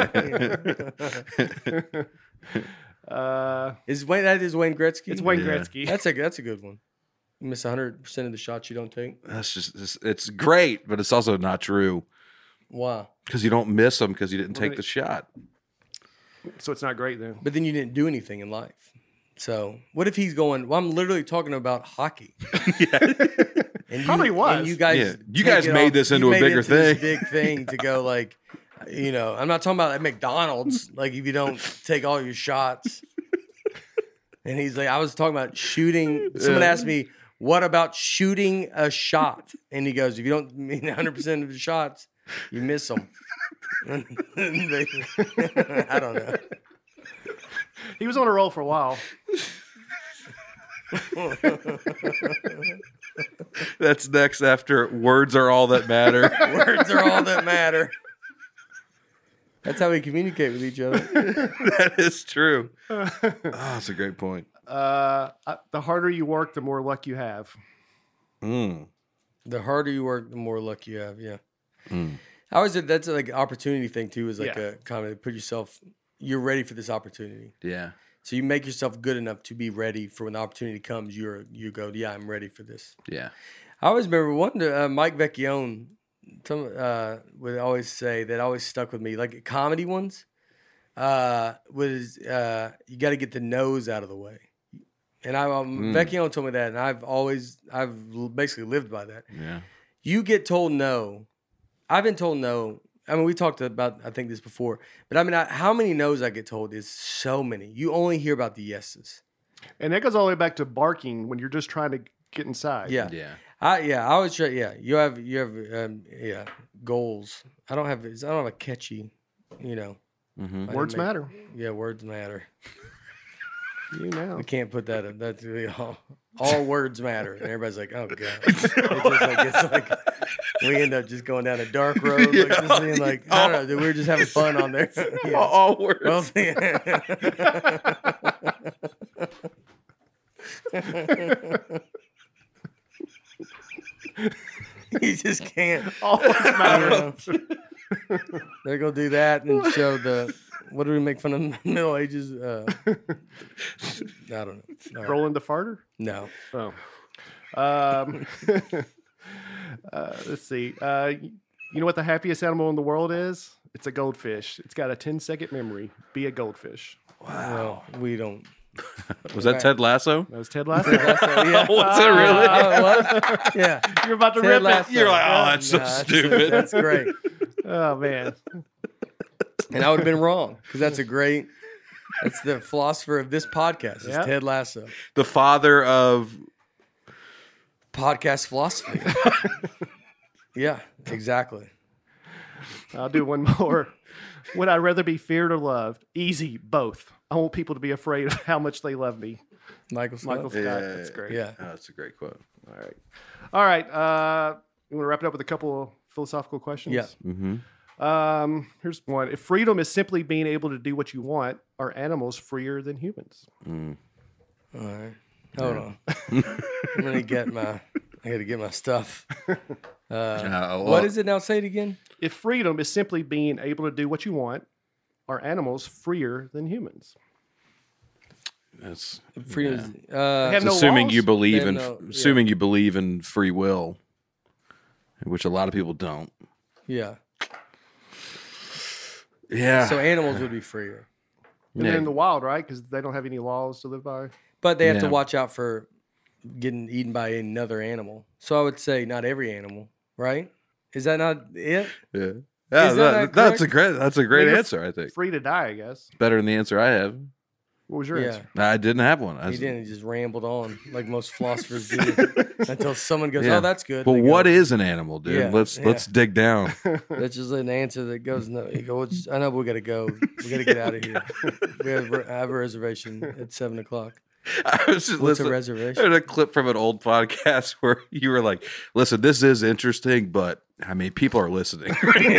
That is Wayne Gretzky? It's Wayne Yeah. Gretzky. That's a good one. You miss 100% of the shots you don't take. That's it's great, but it's also not true Wow. because you don't miss them because you didn't take the shot. So it's not great then. But then you didn't do anything in life. So what if he's going? Well, I'm literally talking about hockey. And Probably was. And you guys, Yeah. You take guys it made off- this you into a made bigger it to this thing. big thing to go like, I'm not talking about at McDonald's. Like if you don't take all your shots. And he's like, I was talking about shooting. Someone asked me, what about shooting a shot? And he goes, if you don't mean 100% of the shots, you miss them. I don't know. He was on a roll for a while. That's next after words are all that matter. Words are all that matter. That's how we communicate with each other. That is true. Oh, that's a great point. The harder you work, the more luck you have. Mm. The harder you work, the more luck you have. Yeah. Mm. I always said that's like an opportunity thing too. Is like Yeah. a kind of put yourself. You're ready for this opportunity. Yeah. So you make yourself good enough to be ready for when the opportunity comes. You go, yeah, I'm ready for this. Yeah. I always remember Mike Vecchione. Would always say that always stuck with me, like comedy ones. Was you got to get the nose out of the way, and Vecchione told me that, and I've basically lived by that. Yeah. You get told no. I've been told no. I mean, we talked about I think this before, but I mean, how many no's I get told is so many. You only hear about the yeses. And that goes all the way back to barking when you're just trying to get inside. Yeah. Yeah. I always try. Yeah, you have goals. I don't have a catchy, Mm-hmm. I Words didn't matter. Yeah, words matter. You know. We can't put that in. That's really all words matter, and everybody's like, "Oh god!" It's like we end up just going down a dark road, like just being like, I don't know, dude, we were just having fun on there. Yeah. All words. Well, you just can't. All words matter. They're gonna do that and show the. What do we make fun of Middle Ages? I don't know. All right. Rolling the farter? No. Oh. Let's see. You know what the happiest animal in the world is? It's a goldfish. It's got a 10-second memory. Be a goldfish. Well, we don't. Was that Ted Lasso? That was Ted Lasso. Yeah. Was it really? Oh, it was? Yeah. You're about to Ted rip Lasso. it. You're like, oh, that's so Nah, stupid. That's great. Oh, man. And I would have been wrong because that's a great. That's the philosopher of this podcast. Is Yep. Ted Lasso. The father of Podcast philosophy. Yeah, exactly. I'll do one more. Would I rather be feared or loved? Easy, both. I want people to be afraid of how much they love me. Michael Scott. Michael Scott. That's great. Yeah. Oh, that's a great quote. All right. All right. You want to wrap it up with a couple of philosophical questions? Yeah. Mm-hmm. Here's one. If freedom is simply being able to do what you want, are animals freer than humans? Mm. All right. Hold on. I'm gonna get my. I got to get my stuff. What is it now? Say it again. If freedom is simply being able to do what you want, are animals freer than humans? That's Freedom. have it's no assuming laws? you believe in They have no- assuming you believe in free will, which a lot of people don't. Yeah. Yeah. So animals would be freer, And they're in the wild, right? Because they don't have any laws to live by. but they have to Yeah. watch out for getting eaten by another animal. So I would say not every animal, right? Is that not it? yeah. Is that That's a correct? great You're answer. I think Free to die, I guess. better than the answer I have. What was your Yeah. answer? I didn't have one. He didn't. He just rambled on like most philosophers do until someone goes, Yeah. "Oh, that's good." Well, They go, what is an animal, dude? Yeah, Let's dig down. That's just an answer that goes no. You go, I know we got to go. We got to get out of here. We have a reservation at 7:00. I was just What's a listening. I reservation? heard a clip from an old podcast where you were like, "Listen, this is interesting, but I mean, people are listening."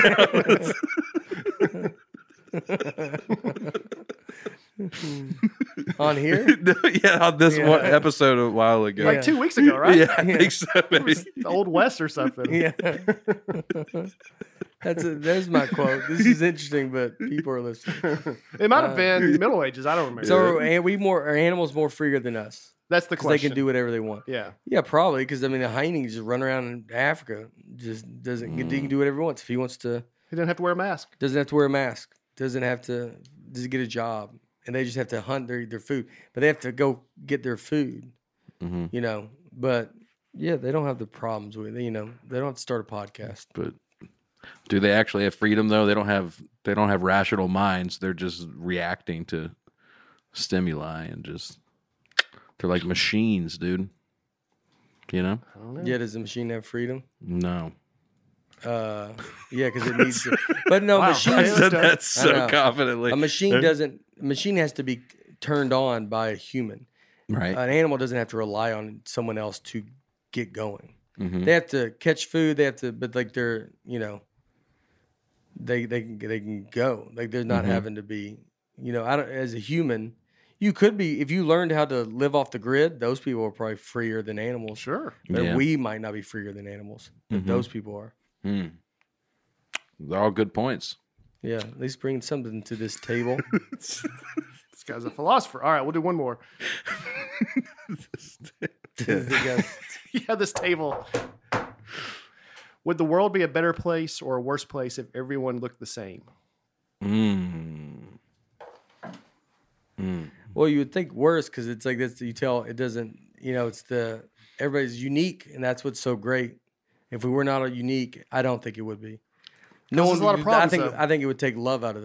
On here? Yeah, on this Yeah. one episode a while ago. Like 2 weeks ago, right? Yeah, I think so. It Maybe. was the Old West or something. Yeah. There's my quote. This is interesting, but people are listening. It might have been Middle Ages. I don't remember. So are animals more freer than us? That's the Because they question. can do whatever they want. Yeah. Yeah, probably. Because I mean, a hyena just run around in Africa. Just doesn't. He can do whatever he wants. If he wants to, He didn't have to wear a mask. doesn't have to wear a mask. Doesn't have to. Doesn't get a job, and they just have to hunt their food. But they have to go get their food. Mhm. You know. But yeah, they don't have the problems with. You know, they don't have to start a podcast. But do they actually have freedom though? They don't have rational minds. They're just reacting to stimuli and just they're like machines, dude. You know? I don't know. Yeah, does the machine have freedom? No. Yeah, because it needs to. But no, Wow. machine. I said that I so know. confidently. A machine doesn't. A machine has to be turned on by a human. Right. An animal doesn't have to rely on someone else to get going. Mhm. They have to catch food. They have to, but like they're, you know, they can go. Like they're not having to be, you know. I don't. As a human, you could be if you learned how to live off the grid. Those people are probably freer than animals. Sure. But Yeah. we might not be freer than animals. But those people are. Hmm. They're all good points. Yeah, at least bring something to this table. This guy's a philosopher. All right, we'll do one more. Yeah, this table. Would the world be a better place or a worse place if everyone looked the same? Well, you would think worse because it's like this. You tell it doesn't. You know, it's everybody's unique, and that's what's so great. If we were not unique, I don't think it would be. Causes a lot of problems, though. I think it would take love out of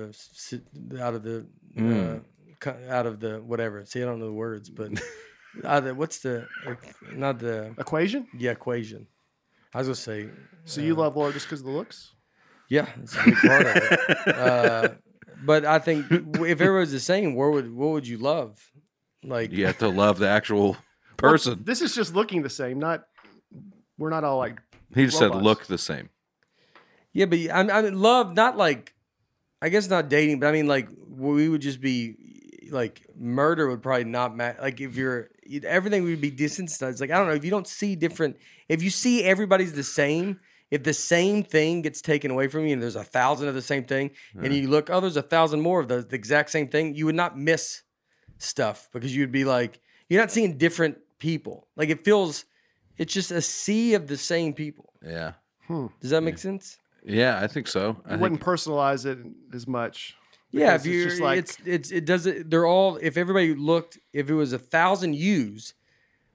the whatever. See, I don't know the words, but what's the not the Equation? equation. I was gonna say So you love Laura just because of the looks? yeah, it's a big part of it. But I think if everybody's the same, what would you love? Like You have to love the actual Well, person. this is just looking the same. We're not all like. He just said robots. look the same. yeah, but I mean love not like I guess not dating, but I mean like we would just be like murder would probably not matter. Like if everything would be desensitized. Like I don't know if you don't see different. If you see everybody's the same. If the same thing gets taken away from you and there's 1,000 of the same thing and you look, oh, there's 1,000 more of the exact same thing, you would not miss stuff because you'd be like, you're not seeing different people. Like it's just a sea of the same people. Yeah. Does that make sense? Yeah, I think so. I You think, wouldn't personalize it as much. Yeah, Because if you're, it's just like it doesn't, they're all, if everybody looked, if it was 1,000 yous,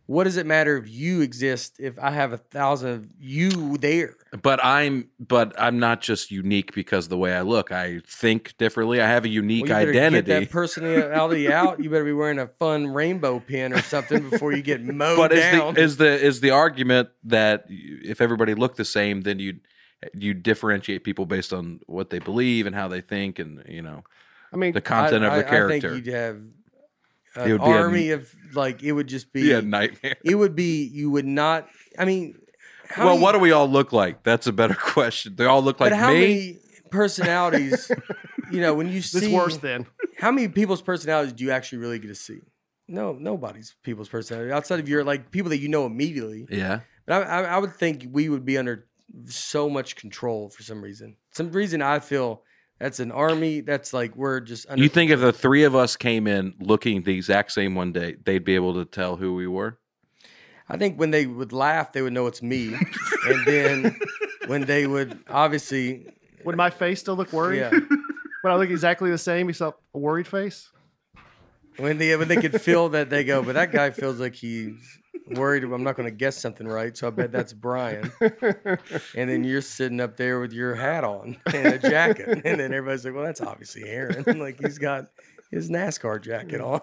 what does it matter if you exist if I have 1,000 of you there? But I'm not just unique because of the way I look. I think differently. I have a unique Well, you better identity. get that personality out. You better be wearing a fun rainbow pin or something before you get mowed But down. is the argument that if everybody looked the same, then you differentiate people based on what they believe and how they think, and I mean, the content of the character. I think you'd have It an would be a- army of it would just be a nightmare. It would be you would not. I mean, What do we all look like? That's a better question. They all look like but how me. many personalities? When you see it's worse then. how many people's personalities do you actually really get to see? No, nobody's people's personality outside of your people that you know immediately. Yeah. But I would think we would be under so much control for some reason. Some reason I feel that's an army. That's we're just under. You think if the three of us came in looking the exact same one day, they'd be able to tell who we were? I think when they would laugh, they would know it's me. And then when they would obviously. Would my face still look worried? Yeah. When I look exactly the same, you saw a worried face? When they could feel that, they go, but that guy feels like he's worried. I'm not going to guess something right, so I bet that's Brian. And then you're sitting up there with your hat on and a jacket, and then everybody's like, "Well, that's obviously Aaron. He's got his NASCAR jacket on."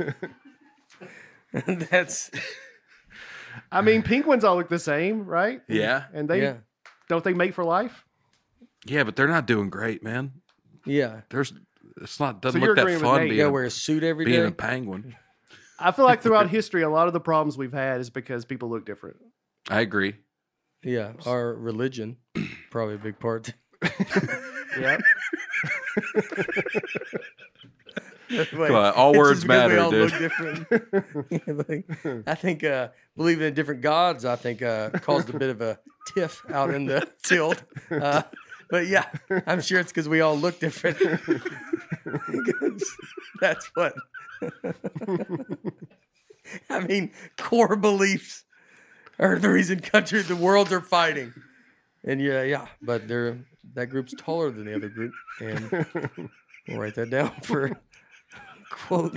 That's. I mean, penguins all look the same, right? Yeah. And they don't they mate for life? Yeah, but they're not doing great, man. Yeah. Doesn't So you're look that agreeing with fun Nate. You gotta wear a suit every being day. a penguin. I feel like throughout history, a lot of the problems we've had is because people look different. I agree. Yeah, our religion, probably a big part. Yeah. Come on, all It's words just because matter, we all dude. look different. I think believing in different gods, I think caused a bit of a tiff out in the field. But yeah, I'm sure it's because we all look different. That's what. I mean, core beliefs are the reason the worlds are fighting. And yeah, but that group's taller than the other group, and we'll write that down for quote.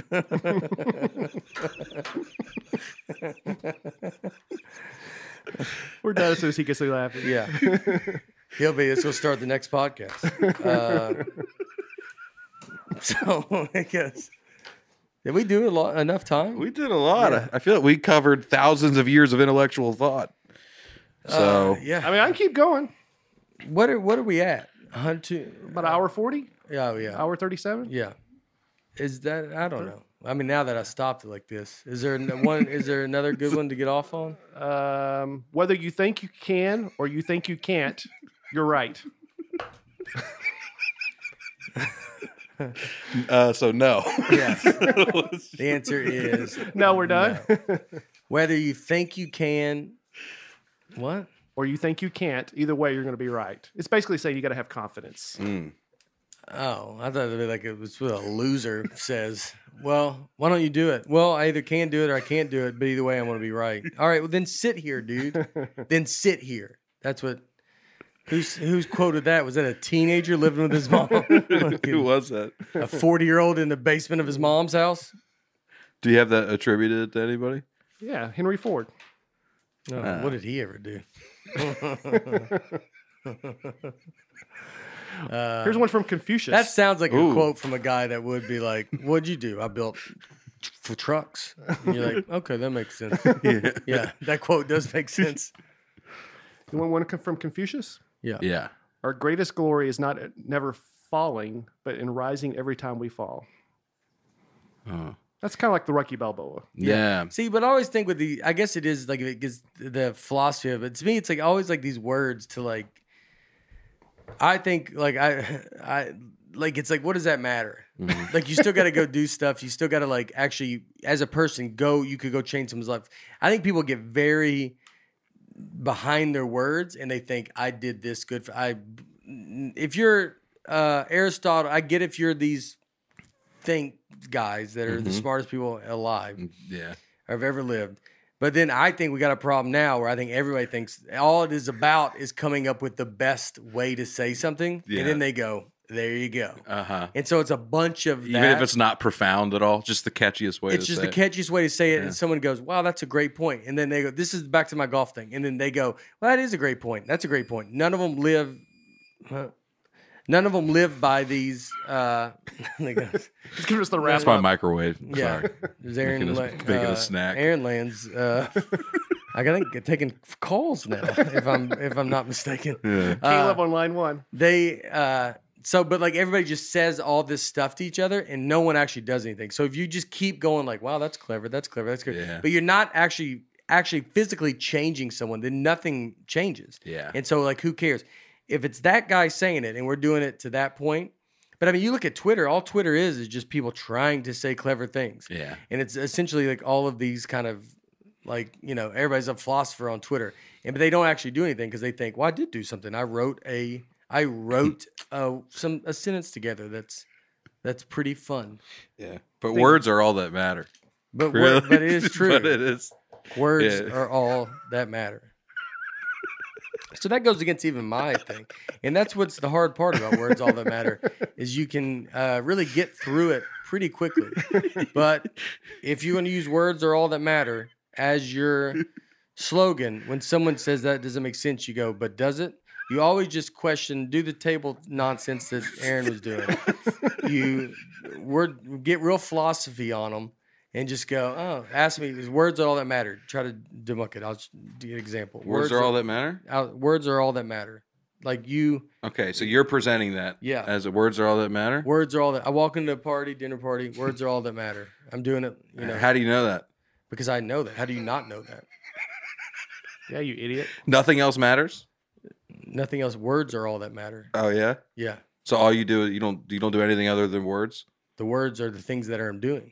We're done as soon as he gets through laughing. Yeah, this will start the next podcast. So I guess did we do enough time? We did a lot. I feel like we covered thousands of years of intellectual thought. So yeah. I mean, I can keep going. What are we at? 100. About an hour 40? Yeah. Hour 37? Yeah. Is that? I don't know. I mean, now that I stopped it like this, is there one? Is there another good one to get off on? Whether you think you can or you think you can't, you're right. so no. Yes. The answer is No, we're done. whether you think you can. What? Or you think you can't. Either way, you're going to be right. It's basically saying you got to have confidence. Oh, I thought it'd be like it was what a loser says. Well, why don't you do it? Well, I either can do it or I can't do it, but either way, I'm going to be right. All right, well then sit here, dude. Then sit here. That's what. Who's quoted that? Was that a teenager living with his mom? Who was that? A 40-year-old in the basement of his mom's house? Do you have that attributed to anybody? Yeah, Henry Ford. No, what did he ever do? Here's one from Confucius. That sounds like Ooh. a quote from a guy that would be like, "What'd you do? I built for trucks." And you're like, "Okay, that makes sense." Yeah, that quote does make sense. You want one from Confucius? Yeah. Yeah. Our greatest glory is not never falling, but in rising every time we fall. That's kind of like the Rocky Balboa. Yeah. See, but I always think with I guess it is like it gets the philosophy of it. To me, it's like always like these words to like. I think like I like it's like what does that matter? Like you still got to go do stuff. You still got to like actually as a person go. You could go change someone's life. I think people get very behind their words and they think I did this good for if you're Aristotle, I get if you're these think guys that are the smartest people alive Yeah. or have ever lived. But then I think we got a problem now where I think everybody thinks all it is about is coming up with the best way to say something. Yeah. And then they go, There you go. Uh-huh. And so it's a bunch of Even if it's not profound at all, just the catchiest way it's to just say the catchiest way to say it. Yeah. And someone goes, wow, that's a great point. And then they go, this is back to my golf thing. And then they go, well, that is a great point. That's a great point. None of them live by these. They go, Just give us the wrap That's my up. microwave. yeah. Sorry. There's Aaron Making a snack. Aaron Lands. I think taking calls now, if I'm not mistaken. Caleb on line 1. But like everybody just says all this stuff to each other, and no one actually does anything. So if you just keep going, like, wow, that's clever, that's clever, that's good, Yeah. but you're not actually physically changing someone, then nothing changes. Yeah. And so like, who cares if it's that guy saying it, and we're doing it to that point? But I mean, you look at Twitter. All Twitter is just people trying to say clever things. Yeah. And it's essentially like all of these kind of like, everybody's a philosopher on Twitter, but they don't actually do anything because they think, well, I did do something. I wrote a sentence together that's pretty fun. Yeah. But words are all that matter. But Really? but it is true. But it is. Words Yeah. are all that matter. So that goes against even my thing. And that's what's the hard part about words all that matter is you can really get through it pretty quickly. But if you're going to use words are all that matter as your slogan, when someone says that doesn't make sense, you go, but does it? You always just question, do the table nonsense that Aaron was doing. Get real philosophy on them and just go, oh, ask me, is words are all that matter? Try to debunk it. I'll just give you an example. Words are all that matter? Words are all that matter. Like you. Okay, so you're presenting that as a words are all that matter? Words are all that. I walk into a party, dinner party, words are all that matter. I'm doing it, How do you know that? because I know that. How do you not know that? Yeah, you idiot. Nothing else matters? Nothing else. Words are all that matter. Oh yeah? Yeah. So all you do is you don't do anything other than words? The words are the things that I'm doing.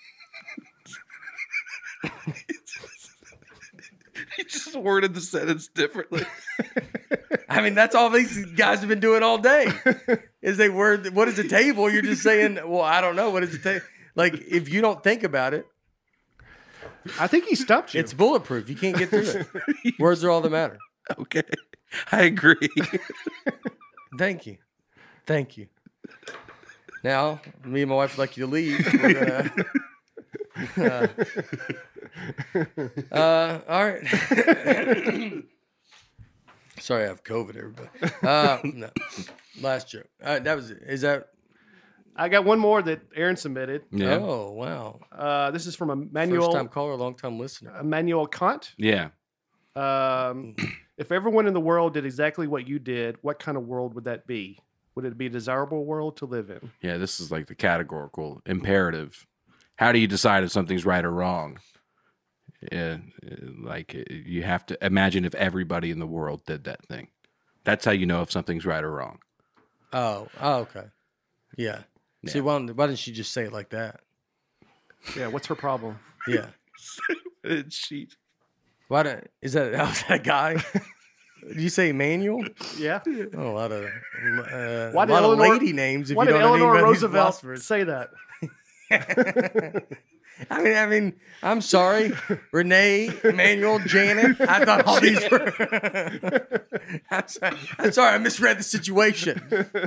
You just worded the sentence differently. I mean, that's all these guys have been doing all day. Is they word, what is a table? You're just saying, well, I don't know. What is a table? Like, if you don't think about it, I think he stumped you. it's bulletproof. You can't get through it. Words are all that matter. Okay. I agree. Thank you. Thank you. Now, me and my wife would like you to leave. We're gonna, all right. Sorry, I have COVID, everybody. No. Last joke. Is that? I got one more that Aaron submitted. Yeah. Oh, wow. This is from First Emmanuel time caller, long time listener. Kant. Yeah. If everyone in the world did exactly what you did, what kind of world would that be? Would it be a desirable world to live in? Yeah, this is like the categorical imperative. How do you decide if something's right or wrong? Yeah, like you have to imagine if everybody in the world did that thing. That's how you know if something's right or wrong. Oh, okay. Yeah. See, why didn't she just say it like that? Yeah, what's her problem? Yeah. Cheat. Is that a guy? Did you say Emmanuel? Yeah. Oh, a lot of Why did lady names. If Why you did don't know Eleanor any of these Roosevelt philosophers. say that? I mean, I'm sorry, Renee, Emmanuel, Janet. I thought all these were. I'm sorry, I misread the situation.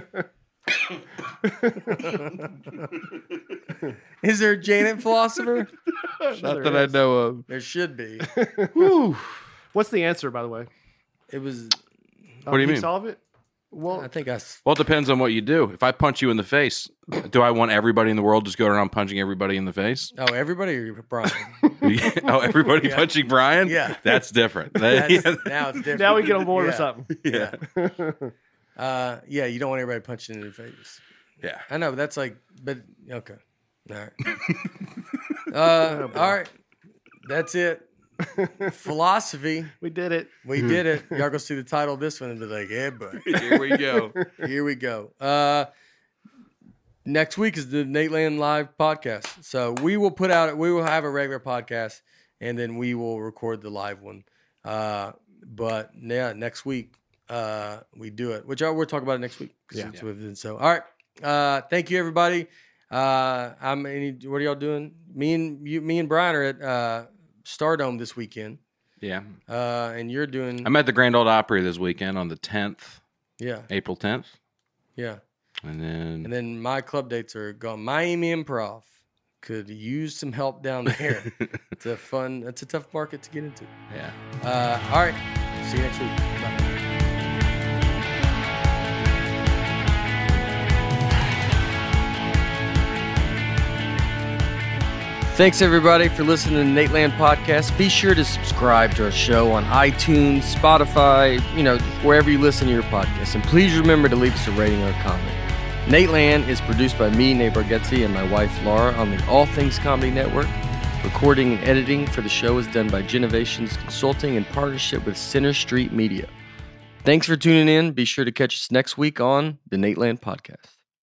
Is there a Janet philosopher? Not that I know of. There should be. What's the answer, by the way? It was. What do you Can mean? Solve it? Well, I think I. Well, it depends on what you do. If I punch you in the face, do I want everybody in the world just go around punching everybody in the face? Oh, everybody or Brian? Oh, everybody Yeah. punching Brian? Yeah. That's different. Now it's different. now we get on board with Yeah. something. Yeah. Yeah, you don't want everybody punching in the face. Yeah. I know, but that's like, but okay. All right. All right. That's it. Philosophy. We did it. We did it. Y'all go see the title of this one and be like, yeah, but Here we go. here we go. Next week is the Nate Land Live podcast. So we will have a regular podcast and then we will record the live one. But yeah, next week we do it, which we'll talk about it next week. Yeah. So, all right. Thank you, everybody. What are y'all doing? Me and Brian are at Stardome this weekend. Yeah. And you're doing. I'm at the Grand Ole Opry this weekend on the 10th, Yeah. April 10th. Yeah. And then my club dates are gone. Miami Improv could use some help down there. It's a tough market to get into. Yeah. All right. See you next week. Bye. Thanks, everybody, for listening to the Nateland Podcast. Be sure to subscribe to our show on iTunes, Spotify, wherever you listen to your podcast. And please remember to leave us a rating or a comment. Nateland is produced by me, Nate Bargatze, and my wife, Laura, on the All Things Comedy Network. Recording and editing for the show is done by Genovations Consulting in partnership with Center Street Media. Thanks for tuning in. Be sure to catch us next week on the Nateland Podcast.